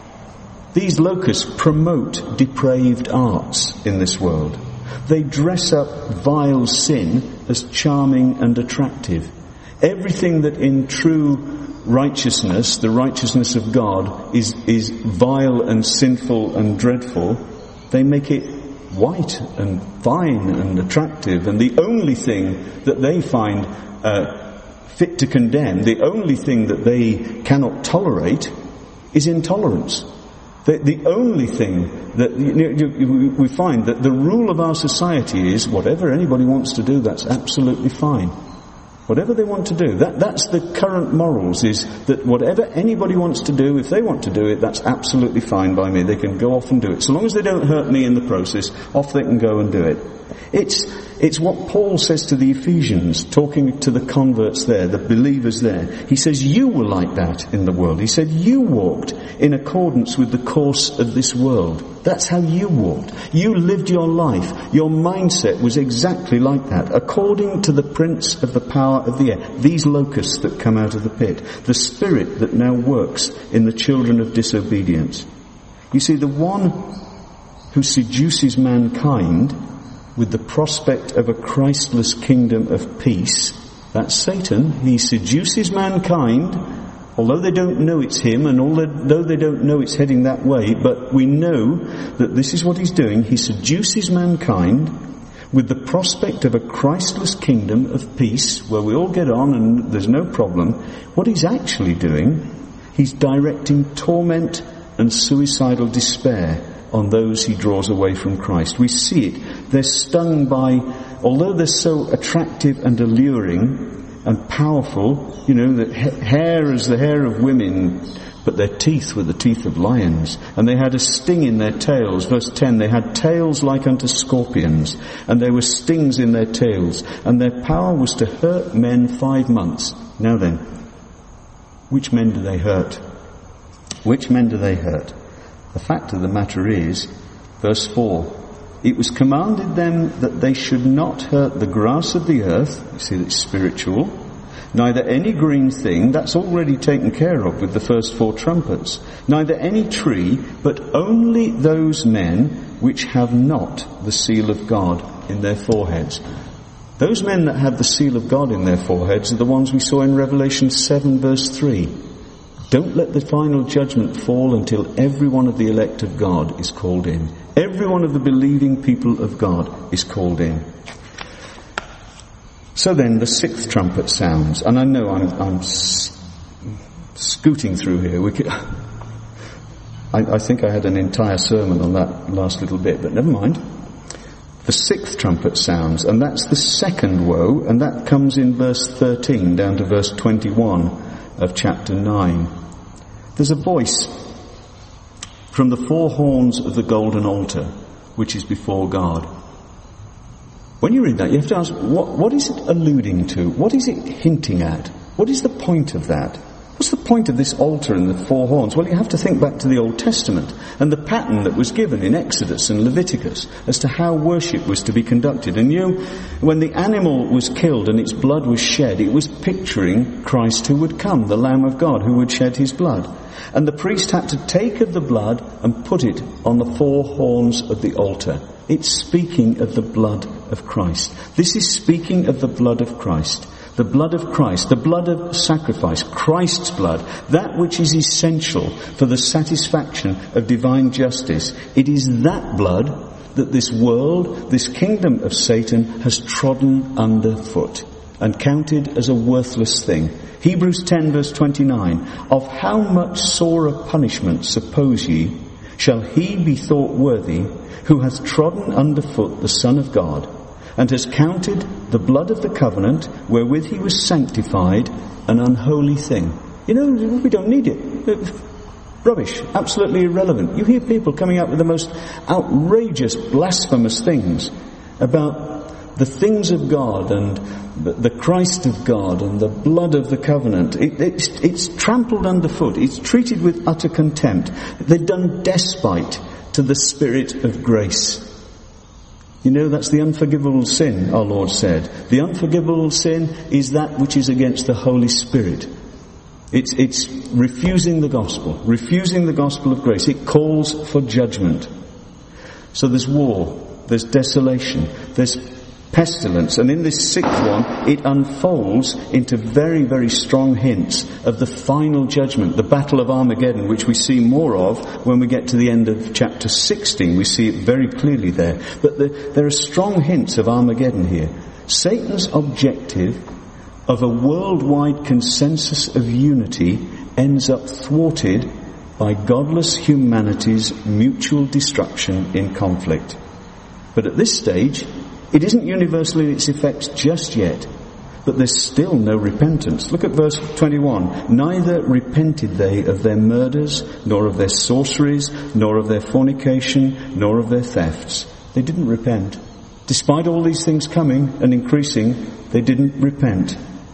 These locusts promote depraved arts in this world. They dress up vile sin as charming and attractive. Everything that in true righteousness, the righteousness of God, is, is vile and sinful and dreadful, they make it white and fine and attractive, and the only thing that they find uh, fit to condemn, the only thing that they cannot tolerate is intolerance. The, the only thing that you know, we find that the rule of our society is whatever anybody wants to do, that's absolutely fine. Whatever they want to do, that, that's the current morals, is that whatever anybody wants to do, if they want to do it, that's absolutely fine by me. They can go off and do it. So long as they don't hurt me in the process, off they can go and do it. It's, it's what Paul says to the Ephesians, talking to the converts there, the believers there. He says, you were like that in the world. He said, you walked in accordance with the course of this world. That's how you walked. You lived your life. Your mindset was exactly like that, according to the prince of the power of the air. These locusts that come out of the pit. The spirit that now works in the children of disobedience. You see, the one who seduces mankind with the prospect of a Christless kingdom of peace, that's Satan. He seduces mankind, although they don't know it's him, and although they don't know it's heading that way, but we know that this is what he's doing. He seduces mankind with the prospect of a Christless kingdom of peace, where we all get on and there's no problem. What he's actually doing, he's directing torment and suicidal despair on those he draws away from Christ. We see it. They're stung by, although they're so attractive and alluring and powerful, you know, that hair is the hair of women, but their teeth were the teeth of lions. And they had a sting in their tails. Verse ten, they had tails like unto scorpions, and there were stings in their tails, and their power was to hurt men five months. Now then, which men do they hurt? Which men do they hurt? The fact of the matter is, verse four, it was commanded them that they should not hurt the grass of the earth. You see, that's spiritual. Neither any green thing, that's already taken care of with the first four trumpets. Neither any tree, but only those men which have not the seal of God in their foreheads. Those men that have the seal of God in their foreheads are the ones we saw in Revelation seven verse three. Don't let the final judgment fall until every one of the elect of God is called in. Every one of the believing people of God is called in. So then the sixth trumpet sounds, and I know I'm, I'm s- scooting through here. We could, I, I think I had an entire sermon on that last little bit, but never mind. The sixth trumpet sounds, and that's the second woe, and that comes in verse thirteen down to verse twenty-one of chapter nine. There's a voice from the four horns of the golden altar, which is before God. When you read that, you have to ask, what, what is it alluding to? What is it hinting at? What is the point of that? What's the point of this altar and the four horns? Well, you have to think back to the Old Testament and the pattern that was given in Exodus and Leviticus as to how worship was to be conducted. And you know, when the animal was killed and its blood was shed, it was picturing Christ who would come, the Lamb of God who would shed his blood. And the priest had to take of the blood and put it on the four horns of the altar. It's speaking of the blood of Christ. This is speaking of the blood of Christ. The blood of Christ, the blood of sacrifice, Christ's blood, that which is essential for the satisfaction of divine justice. It is that blood that this world, this kingdom of Satan has trodden underfoot and counted as a worthless thing. Hebrews ten verse twenty-nine, of how much sorer punishment, suppose ye, shall he be thought worthy who hath trodden underfoot the Son of God, and has counted the blood of the covenant wherewith he was sanctified an unholy thing. You know, we don't need it. Rubbish, absolutely irrelevant. You hear people coming out with the most outrageous, blasphemous things about the things of God and the Christ of God and the blood of the covenant. It, it's, it's trampled underfoot. It's treated with utter contempt. They've done despite to the Spirit of grace. You know, that's the unforgivable sin, our Lord said. The unforgivable sin is that which is against the Holy Spirit. It's, it's refusing the gospel, refusing the gospel of grace. It calls for judgment. So there's war, there's desolation, there's pestilence, and in this sixth one, it unfolds into very, very strong hints of the final judgment, the Battle of Armageddon, which we see more of when we get to the end of chapter sixteen. We see it very clearly there. But the, there are strong hints of Armageddon here. Satan's objective of a worldwide consensus of unity ends up thwarted by godless humanity's mutual destruction in conflict. But at this stage, it isn't universal in its effects just yet, but there's still no repentance. Look at verse twenty-one. Neither repented they of their murders, nor of their sorceries, nor of their fornication, nor of their thefts. They didn't repent. Despite all these things coming and increasing, they didn't repent.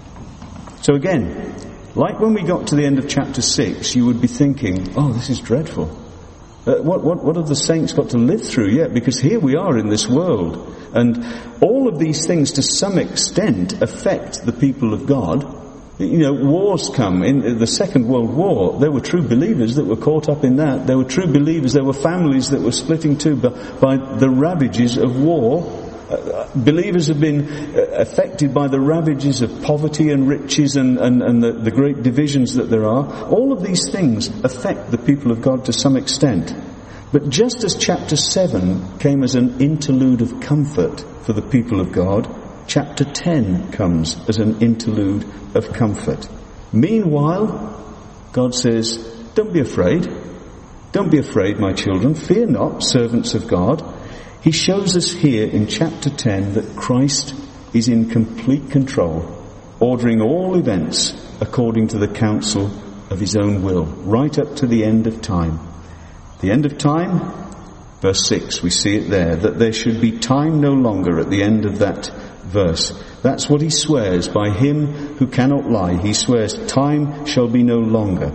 So again, like when we got to the end of chapter six, you would be thinking, oh, this is dreadful. Uh, what, what, what have the saints got to live through yet? Because here we are in this world. And all of these things to some extent affect the people of God. You know, wars come. In the Second World War, there were true believers that were caught up in that. There were true believers, there were families that were splitting too by, by the ravages of war. Uh, believers have been uh, affected by the ravages of poverty and riches and, and, and the, the great divisions that there are. All of these things affect the people of God to some extent. But just as chapter seven came as an interlude of comfort for the people of God, chapter ten comes as an interlude of comfort. Meanwhile, God says, don't be afraid. Don't be afraid, my children. Fear not, servants of God. He shows us here in chapter ten that Christ is in complete control, ordering all events according to the counsel of his own will, right up to the end of time. The end of time, verse six, we see it there, that there should be time no longer at the end of that verse. That's what he swears by him who cannot lie. He swears time shall be no longer.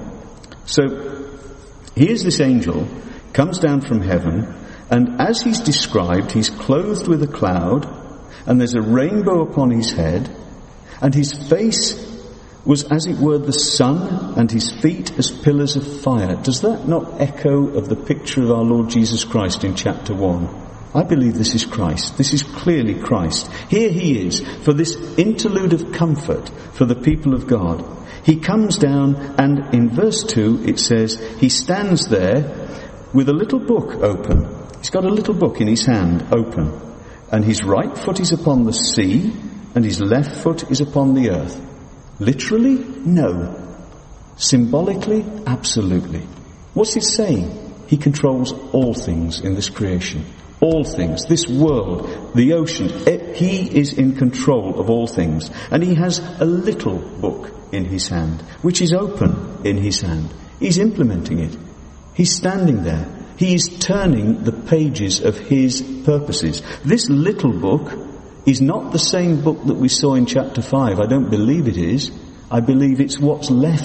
So here's this angel, comes down from heaven, and as he's described, he's clothed with a cloud, and there's a rainbow upon his head, and his face was as it were the sun, and his feet as pillars of fire. Does that not echo of the picture of our Lord Jesus Christ in chapter one? I believe this is Christ. This is clearly Christ. Here he is for this interlude of comfort for the people of God. He comes down, and in verse two it says, he stands there with a little book open. He's got a little book in his hand open, and his right foot is upon the sea, and his left foot is upon the earth. Literally? No. Symbolically? Absolutely. What's it saying? He controls all things in this creation. All things. This world, the ocean. He is in control of all things. And he has a little book in his hand, which is open in his hand. He's implementing it. He's standing there. He is turning the pages of his purposes. This little book is not the same book that we saw in chapter five. I don't believe it is. I believe it's what's left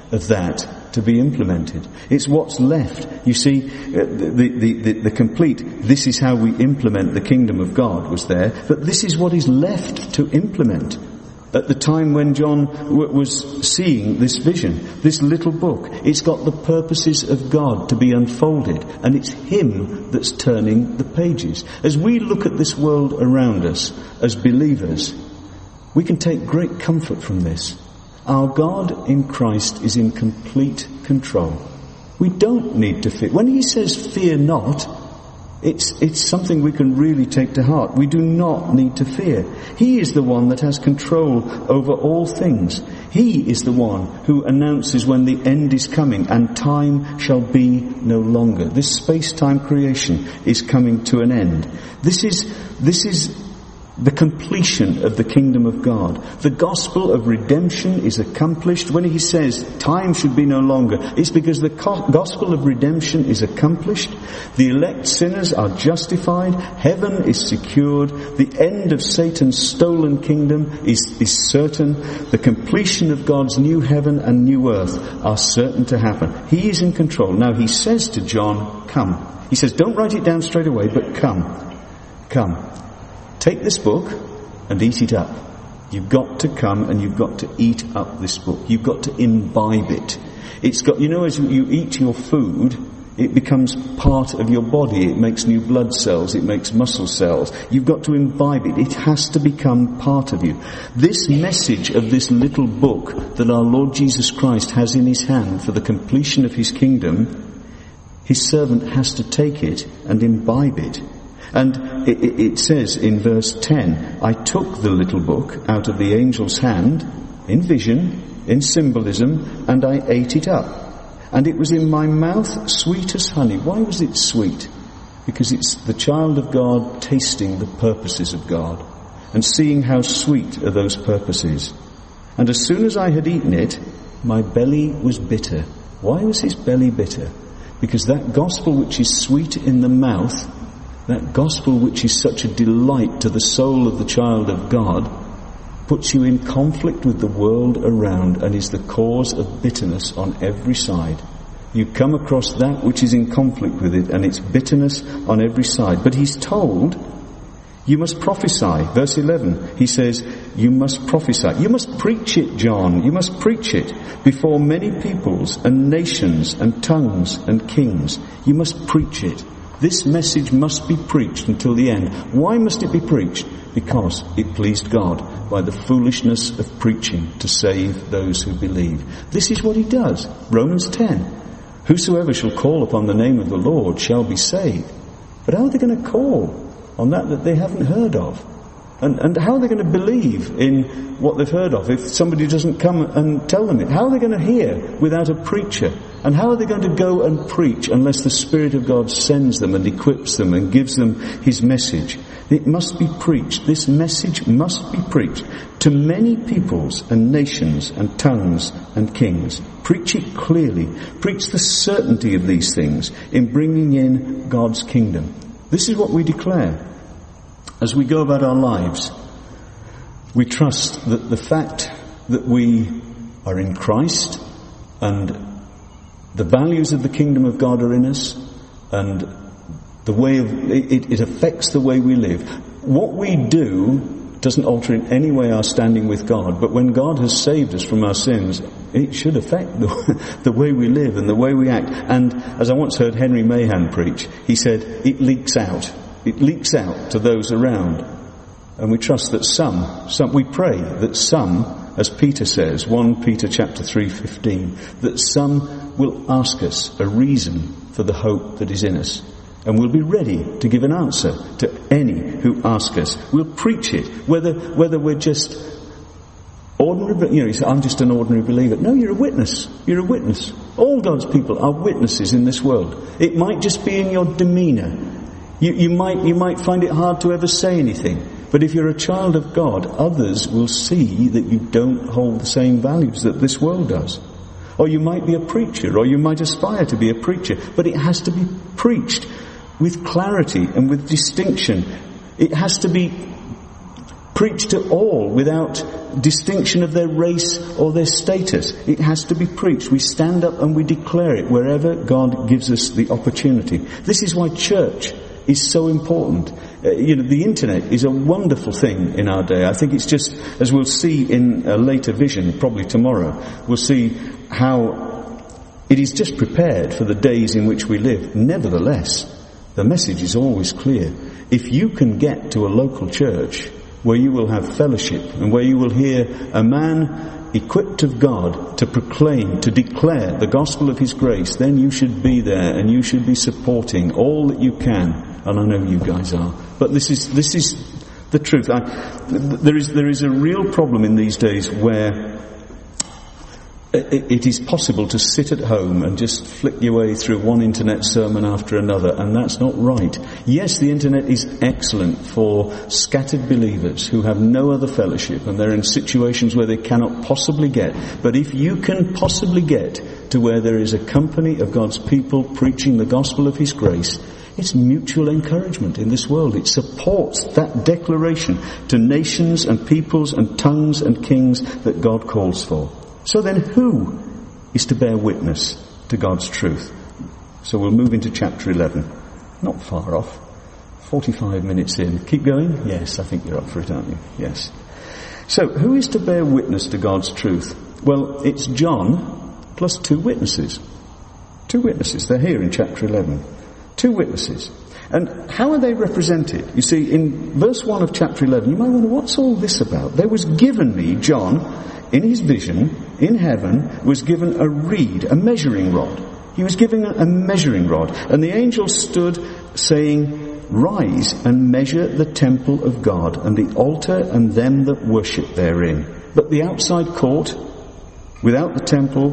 of that to be implemented. It's what's left. You see, the, the, the, the complete, this is how we implement the kingdom of God was there, but this is what is left to implement. At the time when John w- was seeing this vision, this little book, it's got the purposes of God to be unfolded, and it's Him that's turning the pages. As we look at this world around us as believers, we can take great comfort from this. Our God in Christ is in complete control. We don't need to fear. When He says fear not, It's, it's something we can really take to heart. We do not need to fear. He is the one that has control over all things. He is the one who announces when the end is coming and time shall be no longer. This space-time creation is coming to an end. This is, this is the completion of the kingdom of God. The gospel of redemption is accomplished. When He says time should be no longer, it's because the gospel of redemption is accomplished. The elect sinners are justified. Heaven is secured. The end of Satan's stolen kingdom is, is certain. The completion of God's new heaven and new earth are certain to happen. He is in control. Now He says to John, come. He says, don't write it down straight away, but come. Come. Take this book and eat it up. You've got to come and you've got to eat up this book. You've got to imbibe it. It's got, you know, as you eat your food, it becomes part of your body. It makes new blood cells. It makes muscle cells. You've got to imbibe it. It has to become part of you. This message of this little book that our Lord Jesus Christ has in His hand for the completion of His kingdom, His servant has to take it and imbibe it. And it, it says in verse ten, I took the little book out of the angel's hand, in vision, in symbolism, and I ate it up. And it was in my mouth sweet as honey. Why was it sweet? Because it's the child of God tasting the purposes of God and seeing how sweet are those purposes. And as soon as I had eaten it, my belly was bitter. Why was his belly bitter? Because that gospel which is sweet in the mouth, that gospel which is such a delight to the soul of the child of God, puts you in conflict with the world around and is the cause of bitterness on every side. You come across that which is in conflict with it and it's bitterness on every side. But He's told, you must prophesy. Verse eleven, He says, you must prophesy. You must preach it, John. You must preach it before many peoples and nations and tongues and kings. You must preach it. This message must be preached until the end. Why must it be preached? Because it pleased God by the foolishness of preaching to save those who believe. This is what He does. Romans ten. Whosoever shall call upon the name of the Lord shall be saved. But how are they going to call on that that they haven't heard of? And, and how are they going to believe in what they've heard of if somebody doesn't come and tell them it? How are they going to hear without a preacher? And how are they going to go and preach unless the Spirit of God sends them and equips them and gives them His message? It must be preached. This message must be preached to many peoples and nations and tongues and kings. Preach it clearly. Preach the certainty of these things in bringing in God's kingdom. This is what we declare. As we go about our lives, we trust that the fact that we are in Christ and the values of the kingdom of God are in us and the way of, it, it affects the way we live. What we do doesn't alter in any way our standing with God, but when God has saved us from our sins, it should affect the, the way we live and the way we act. And as I once heard Henry Mahan preach, he said, it leaks out. It leaks out to those around. And we trust that some, some, we pray that some, as Peter says, First Peter chapter three fifteen, that some will ask us a reason for the hope that is in us. And we'll be ready to give an answer to any who ask us. We'll preach it, whether, whether we're just ordinary, but you know, you say, I'm just an ordinary believer. No, you're a witness. You're a witness. All God's people are witnesses in this world. It might just be in your demeanour. You, you might, you might find it hard to ever say anything. But if you're a child of God, others will see that you don't hold the same values that this world does. Or you might be a preacher, or you might aspire to be a preacher, but it has to be preached with clarity and with distinction. It has to be preach to all without distinction of their race or their status. It has to be preached. We stand up and we declare it wherever God gives us the opportunity. This is why church is so important. Uh, you know, the internet is a wonderful thing in our day. I think it's just, as we'll see in a later vision, probably tomorrow, we'll see how it is just prepared for the days in which we live. Nevertheless, the message is always clear. If you can get to a local church where you will have fellowship and where you will hear a man equipped of God to proclaim, to declare the gospel of his grace, then you should be there and you should be supporting all that you can. And I know you guys are. But this is this is the truth. I, there is there is a real problem in these days where it, it is possible to sit at home and just flick your way through one internet sermon after another, and that's not right. Yes, the internet is excellent for scattered believers who have no other fellowship and they're in situations where they cannot possibly get. But if you can possibly get to where there is a company of God's people preaching the gospel of his grace, it's mutual encouragement in this world. It supports that declaration to nations and peoples and tongues and kings that God calls for. So then who is to bear witness to God's truth? So we'll move into chapter eleven. Not far off. forty-five minutes in. Keep going? Yes, I think you're up for it, aren't you? Yes. So who is to bear witness to God's truth? Well, it's John plus two witnesses. Two witnesses. They're here in chapter eleven. Two witnesses. And how are they represented? You see, in verse one of chapter eleven, you might wonder, what's all this about? There was given me, John, in his vision, in heaven, was given a reed, a measuring rod. He was given a measuring rod. And the angel stood saying, rise and measure the temple of God and the altar and them that worship therein. But the outside court, without the temple,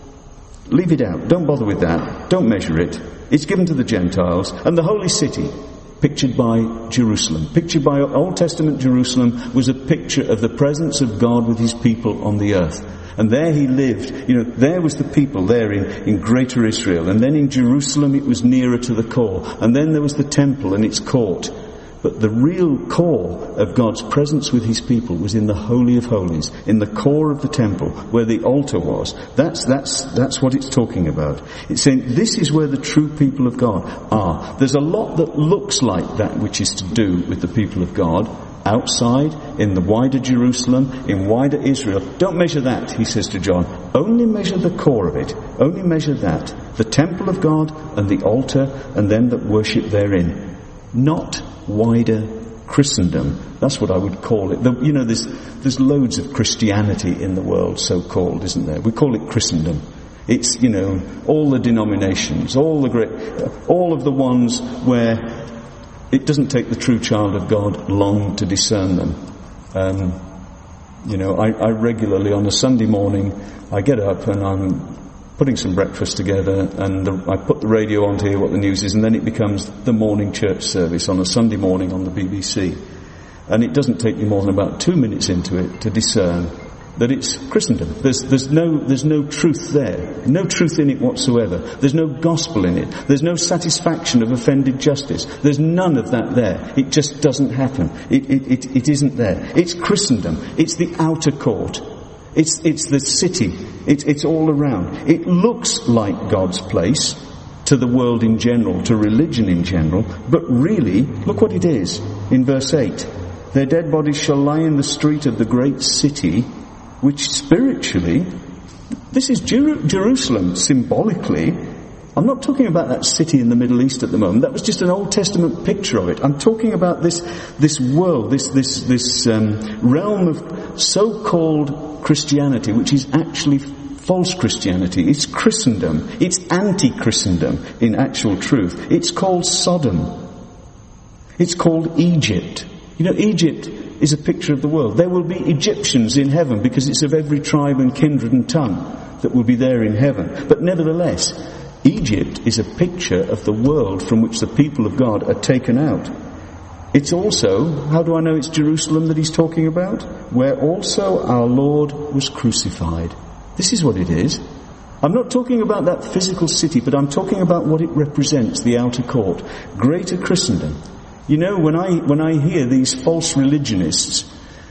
leave it out. Don't bother with that. Don't measure it. It's given to the Gentiles. And the holy city, pictured by Jerusalem, pictured by Old Testament Jerusalem, was a picture of the presence of God with his people on the earth. And there he lived. You know, there was the people there in, in greater Israel. And then in Jerusalem it was nearer to the core. And then there was the temple and its court. But the real core of God's presence with his people was in the Holy of Holies, in the core of the temple, where the altar was. That's, that's, that's what it's talking about. It's saying this is where the true people of God are. There's a lot that looks like that which is to do with the people of God outside, in the wider Jerusalem, in wider Israel. Don't measure that, he says to John. Only measure the core of it. Only measure that. The temple of God and the altar and them that worship therein. Not wider Christendom. That's what I would call it. The, you know, there's, there's loads of Christianity in the world, so-called, isn't there? We call it Christendom. It's, you know, all the denominations, all the great, all of the ones where it doesn't take the true child of God long to discern them. Um, you know, I, I regularly on a Sunday morning, I get up and I'm putting some breakfast together, and the, I put the radio on to hear what the news is, and then it becomes the morning church service on a Sunday morning on the B B C. And it doesn't take me more than about two minutes into it to discern that it's Christendom. There's, there's no, there's no truth there. No truth in it whatsoever. There's no gospel in it. There's no satisfaction of offended justice. There's none of that there. It just doesn't happen. It, it, it, it isn't there. It's Christendom. It's the outer court. It's, it's the city. It's, it's all around. It looks like God's place to the world in general, to religion in general, but really, look what it is in verse eight. Their dead bodies shall lie in the street of the great city, which spiritually, this is Jer- Jerusalem symbolically. I'm not talking about that city in the Middle East at the moment. That was just an Old Testament picture of it. I'm talking about this, this world, this, this, this, um, realm of so-called Christianity, which is actually false Christianity. It's Christendom. It's anti-Christendom in actual truth. It's called Sodom. It's called Egypt. You know, Egypt is a picture of the world. There will be Egyptians in heaven because it's of every tribe and kindred and tongue that will be there in heaven. But nevertheless, Egypt is a picture of the world from which the people of God are taken out. It's also, how do I know it's Jerusalem that he's talking about? Where also our Lord was crucified. This is what it is. I'm not talking about that physical city, but I'm talking about what it represents, the outer court. Greater Christendom. You know, when I, when I hear these false religionists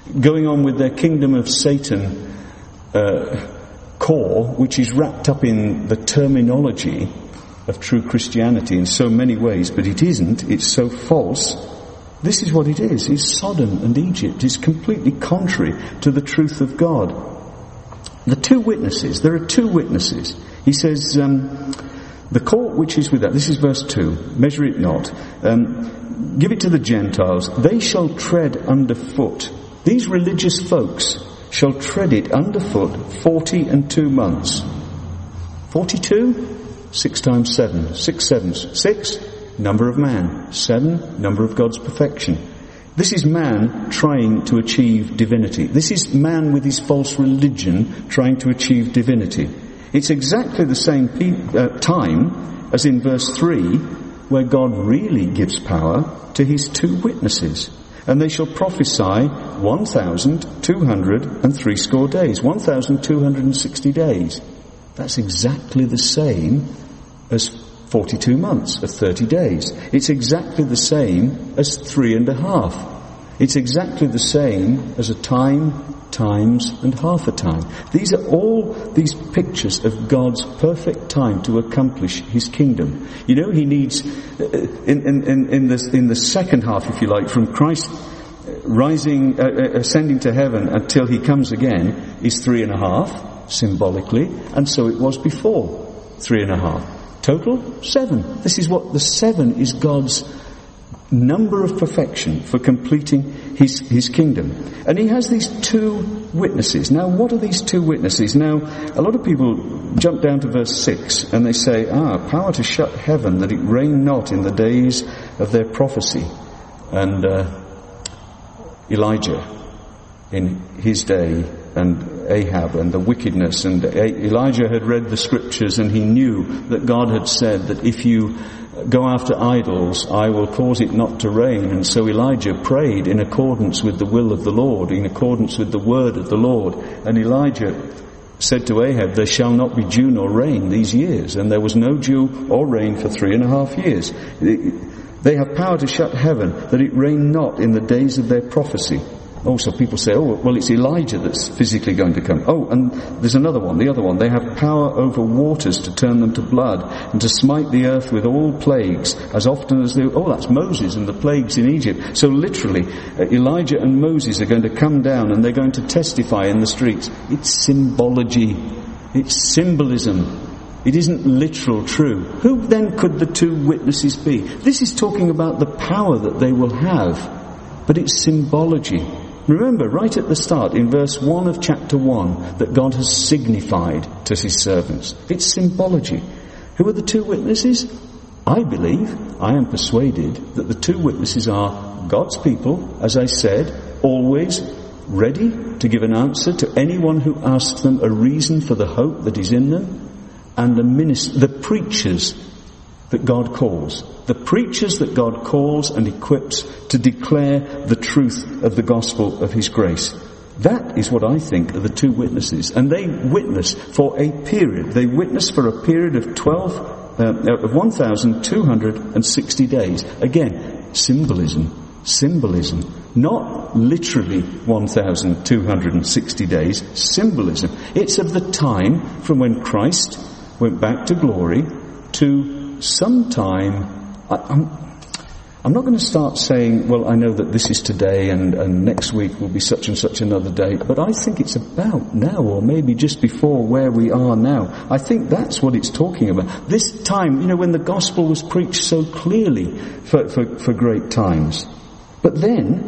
going on with their kingdom of Satan uh, core, which is wrapped up in the terminology of true Christianity in so many ways, but it isn't. It's so false. This is what it is. It's Sodom and Egypt. It's completely contrary to the truth of God. The two witnesses, there are two witnesses. He says, um, the court which is without, this is verse two, measure it not, um, give it to the Gentiles, they shall tread underfoot. These religious folks shall tread it underfoot forty and two months. Forty-two? Six times seven. Six sevens. Six, number of man. Seven, number of God's perfection. This is man trying to achieve divinity. This is man with his false religion trying to achieve divinity. It's exactly the same pe- uh, time as in verse three, where God really gives power to his two witnesses. And they shall prophesy one thousand two hundred and threescore days. one thousand two hundred and sixty days. That's exactly the same as forty-two months, of thirty days. It's exactly the same as three and a half. It's exactly the same as a time, times, and half a time. These are all these pictures of God's perfect time to accomplish his kingdom. You know, he needs, in, in, in, the, in the second half, if you like, from Christ rising, uh, ascending to heaven until he comes again, is three and a half, symbolically, and so it was before, three and a half. Total, seven. This is what the seven is, God's number of perfection for completing his his kingdom. And he has these two witnesses. Now, what are these two witnesses? Now, a lot of people jump down to verse six and they say, ah, power to shut heaven, that it rain not in the days of their prophecy. And uh, Elijah in his day, and Ahab and the wickedness, and Elijah had read the scriptures and he knew that God had said that if you go after idols, I will cause it not to rain. And so Elijah prayed in accordance with the will of the Lord, in accordance with the word of the Lord. And Elijah said to Ahab, there shall not be dew nor rain these years. And there was no dew or rain for three and a half years. They have power to shut heaven, that it rain not in the days of their prophecy. Also, people say, oh, well, it's Elijah that's physically going to come. Oh, and there's another one, the other one. They have power over waters to turn them to blood and to smite the earth with all plagues as often as they... Oh, that's Moses and the plagues in Egypt. So literally, uh, Elijah and Moses are going to come down and they're going to testify in the streets. It's symbology. It's symbolism. It isn't literal true. Who then could the two witnesses be? This is talking about the power that they will have, but it's symbology. Remember, right at the start, in verse one of chapter one, that God has signified to his servants. It's symbology. Who are the two witnesses? I believe, I am persuaded, that the two witnesses are God's people, as I said, always ready to give an answer to anyone who asks them a reason for the hope that is in them, and the minister, the preachers that God calls. The preachers that God calls and equips to declare the truth of the gospel of his grace. That is what I think are the two witnesses. And they witness for a period. They witness for a period of twelve, uh, of one thousand two hundred sixty days. Again, symbolism. Symbolism. Not literally one thousand two hundred sixty days. Symbolism. It's of the time from when Christ went back to glory to sometime. I, I'm, I'm not going to start saying, well, I know that this is today and, and next week will be such and such another day, but I think it's about now, or maybe just before where we are now. I think that's what it's talking about. This time, you know, when the gospel was preached so clearly for, for, for great times. But then,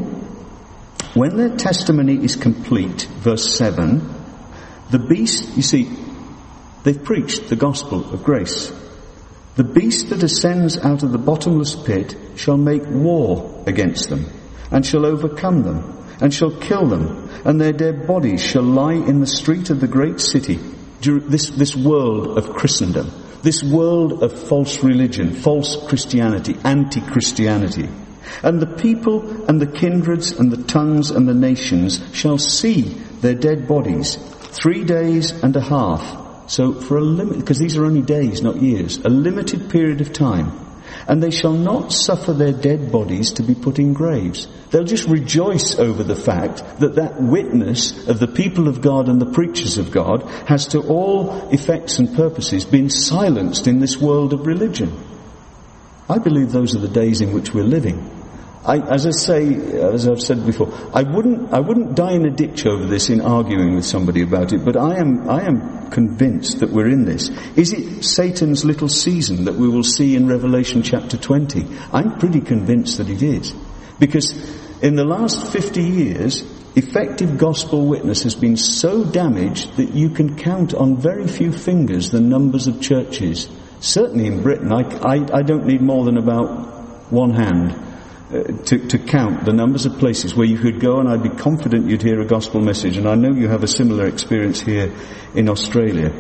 when their testimony is complete, verse seven, the beast, you see, they've preached the gospel of grace. The beast that ascends out of the bottomless pit shall make war against them, and shall overcome them, and shall kill them, and their dead bodies shall lie in the street of the great city. This, this world of Christendom, this world of false religion, false Christianity, anti-Christianity. And the people and the kindreds and the tongues and the nations shall see their dead bodies three days and a half. So for a limit, because these are only days, not years, a limited period of time. and they shall not suffer their dead bodies to be put in graves. They'll just rejoice over the fact that that witness of the people of God and the preachers of God has to all effects and purposes been silenced in this world of religion. I believe those are the days in which we're living. I, as I say, as I've said before, I wouldn't, I wouldn't die in a ditch over this in arguing with somebody about it, but I am, I am convinced that we're in this. Is it Satan's little season that we will see in Revelation chapter twenty? I'm pretty convinced that it is. Because in the last fifty years, effective gospel witness has been so damaged that you can count on very few fingers the numbers of churches. Certainly in Britain, I, I, I don't need more than about one hand Uh, to, to count the numbers of places where you could go and I'd be confident you'd hear a gospel message. And I know you have a similar experience here in Australia.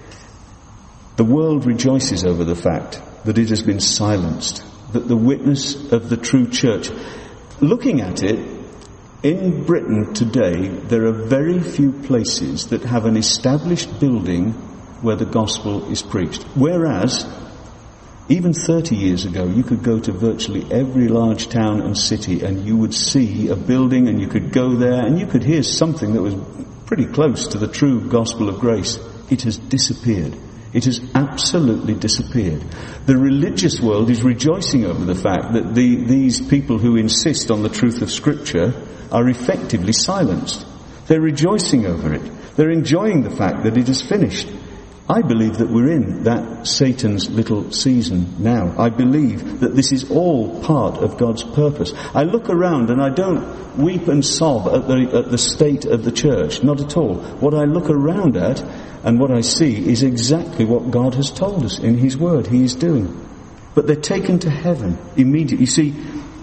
The world rejoices over the fact that it has been silenced, that the witness of the true church. Looking at it, in Britain today, there are very few places that have an established building where the gospel is preached. Whereas even thirty years ago, you could go to virtually every large town and city and you would see a building and you could go there and you could hear something that was pretty close to the true gospel of grace. It has disappeared. It has absolutely disappeared. The religious world is rejoicing over the fact that the, these people who insist on the truth of Scripture are effectively silenced. They're rejoicing over it. They're enjoying the fact that it is finished. I believe that we're in that Satan's little season now. I believe that this is all part of God's purpose. I look around and I don't weep and sob at the, at the state of the church. Not at all. What I look around at and what I see is exactly what God has told us in His Word He is doing. But they're taken to heaven immediately. You see,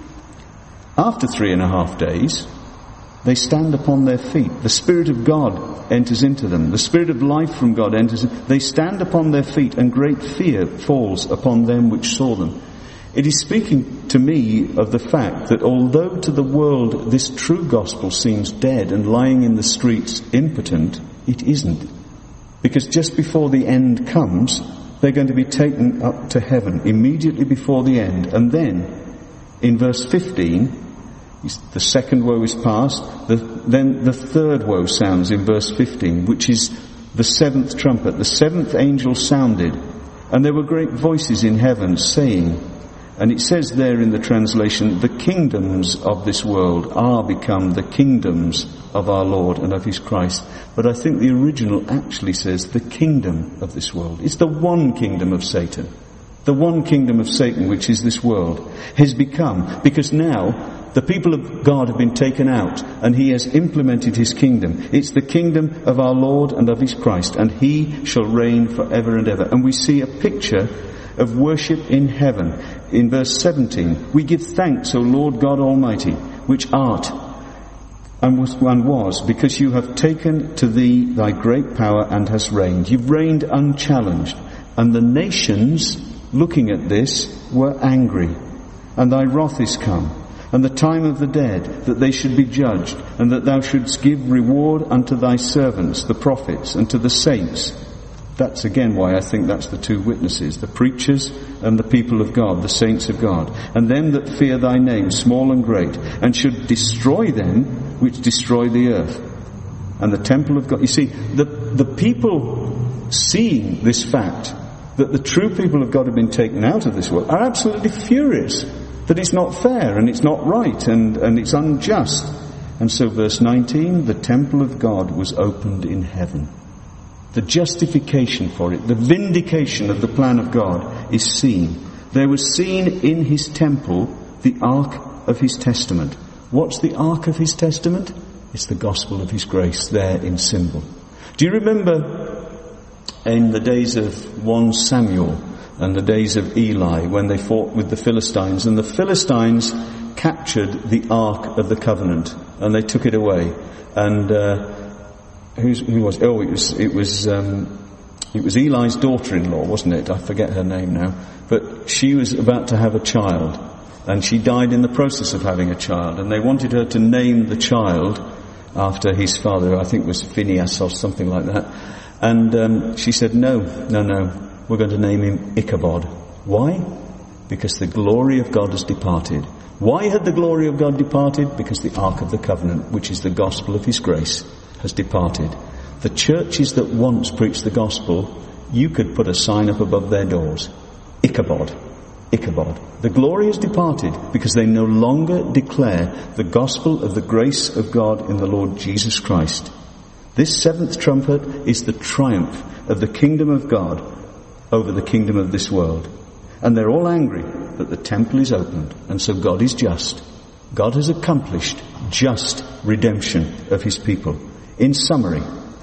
after three and a half days, they stand upon their feet. The Spirit of God enters into them. The Spirit of life from God enters in. They stand upon their feet and great fear falls upon them which saw them. It is speaking to me of the fact that although to the world this true gospel seems dead and lying in the streets impotent, it isn't. Because just before the end comes, they're going to be taken up to heaven immediately before the end. And then, in verse fifteen, the second woe is past. The, then the third woe sounds in verse fifteen, which is the seventh trumpet. The seventh angel sounded, and there were great voices in heaven saying, and it says there in the translation, the kingdoms of this world are become the kingdoms of our Lord and of His Christ. But I think the original actually says the kingdom of this world. It's the one kingdom of Satan. The one kingdom of Satan, which is this world, has become, because now the people of God have been taken out and He has implemented His kingdom. It's the kingdom of our Lord and of His Christ, and He shall reign forever and ever. And we see a picture of worship in heaven. In verse seventeen, we give thanks, O Lord God Almighty, which art and was, and was, because you have taken to thee thy great power and hast reigned. You've reigned unchallenged. And the nations, looking at this, were angry. And thy wrath is come. And the time of the dead, that they should be judged, and that thou shouldst give reward unto thy servants, the prophets, and to the saints. That's again why I think that's the two witnesses, the preachers and the people of God, the saints of God. And them that fear thy name, small and great, and should destroy them which destroy the earth. And the temple of God. You see, the, the people seeing this fact, that the true people of God have been taken out of this world, are absolutely furious. That it's not fair and it's not right and, and it's unjust. And so verse nineteen, the temple of God was opened in heaven. The justification for it, the vindication of the plan of God is seen. There was seen in His temple the ark of His testament. What's the ark of His testament? It's the gospel of His grace there in symbol. Do you remember in the days of First Samuel and the days of Eli, when they fought with the Philistines, and the Philistines captured the Ark of the Covenant, and they took it away. And uh, who's, who was? Oh, it was it was um, it was Eli's daughter-in-law, wasn't it? I forget her name now, but she was about to have a child, and she died in the process of having a child, and they wanted her to name the child after his father. I think it was Phinehas or something like that. And um, she said, "No, no, no. We're going to name him Ichabod." Why? because the glory of God has departed. Why had the glory of God departed? Because the Ark of the Covenant, which is the gospel of his grace, has departed. The churches that once preached the gospel, you could put a sign up above their doors. Ichabod. Ichabod. The glory has departed because they no longer declare the gospel of the grace of God in the Lord Jesus Christ. This seventh trumpet is the triumph of the kingdom of God over the kingdom of this world. And they're all angry that the temple is opened, and so God is just. God has accomplished just redemption of his people. In summary,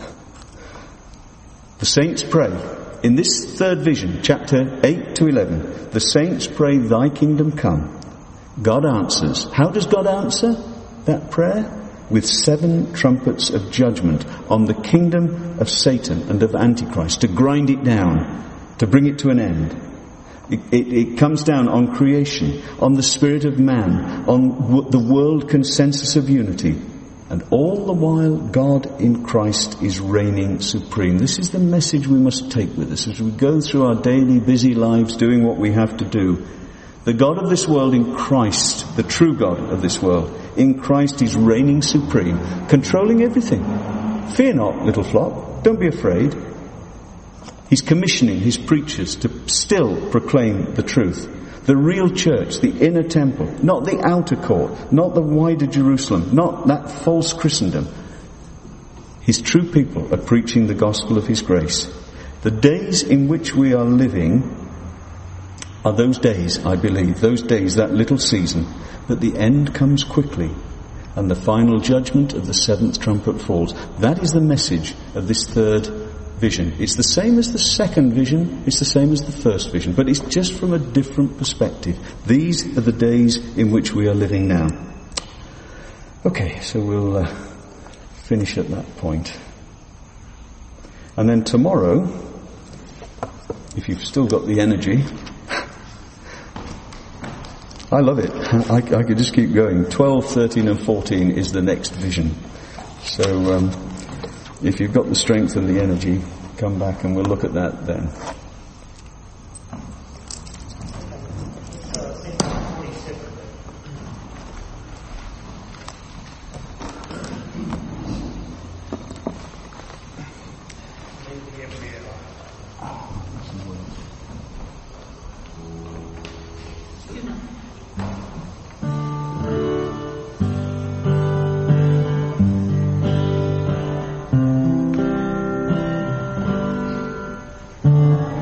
the saints pray. In this third vision, chapter eight to eleven, the saints pray, thy kingdom come. God answers. How does God answer that prayer? With seven trumpets of judgment on the kingdom of Satan and of Antichrist, to grind it down, to bring it to an end. It, it, it comes down on creation, on the spirit of man, on w- the world consensus of unity. And all the while, God in Christ is reigning supreme. This is the message we must take with us as we go through our daily busy lives doing what we have to do. The God of this world in Christ, the true God of this world, in Christ is reigning supreme, controlling everything. Fear not, little flock. Don't be afraid. He's commissioning his preachers to still proclaim the truth. The real church, the inner temple, not the outer court, not the wider Jerusalem, not that false Christendom. His true people are preaching the gospel of his grace. The days in which we are living are those days, I believe, those days, that little season, that the end comes quickly and the final judgment of the seventh trumpet falls. That is the message of this third vision. It's the same as the second vision, it's the same as the first vision, but it's just from a different perspective. These are the days in which we are living now. Okay, so we'll uh, finish at that point. And then tomorrow, if you've still got the energy, I love it. I, I could just keep going. twelve, thirteen and fourteen is the next vision. So um, if you've got the strength and the energy, come back and we'll look at that then. Thank you.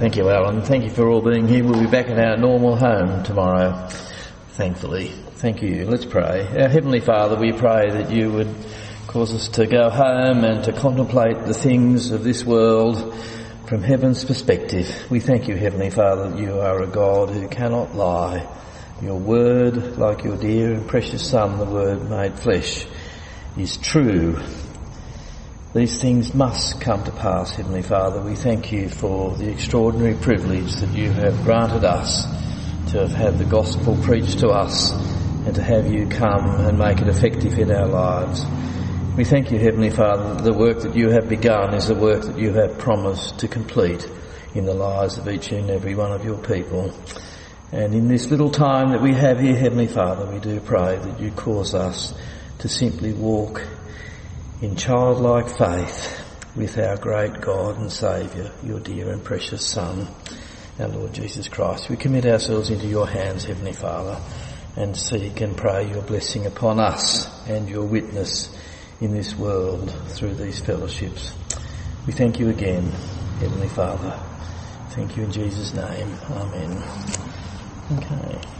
Thank you, Alan. Thank you for all being here. We'll be back at our normal home tomorrow, thankfully. Thank you. Let's pray. Our Heavenly Father, we pray that you would cause us to go home and to contemplate the things of this world from heaven's perspective. We thank you, Heavenly Father, that you are a God who cannot lie. Your word, like your dear and precious Son, the Word made flesh, is true. These things must come to pass, Heavenly Father. We thank you for the extraordinary privilege that you have granted us to have had the gospel preached to us and to have you come and make it effective in our lives. We thank you, Heavenly Father, that the work that you have begun is the work that you have promised to complete in the lives of each and every one of your people. And in this little time that we have here, Heavenly Father, we do pray that you cause us to simply walk in childlike faith with our great God and Saviour, your dear and precious Son, our Lord Jesus Christ. We commit ourselves into your hands, Heavenly Father, and seek and pray your blessing upon us and your witness in this world through these fellowships. We thank you again, Heavenly Father. Thank you in Jesus' name. Amen. Okay.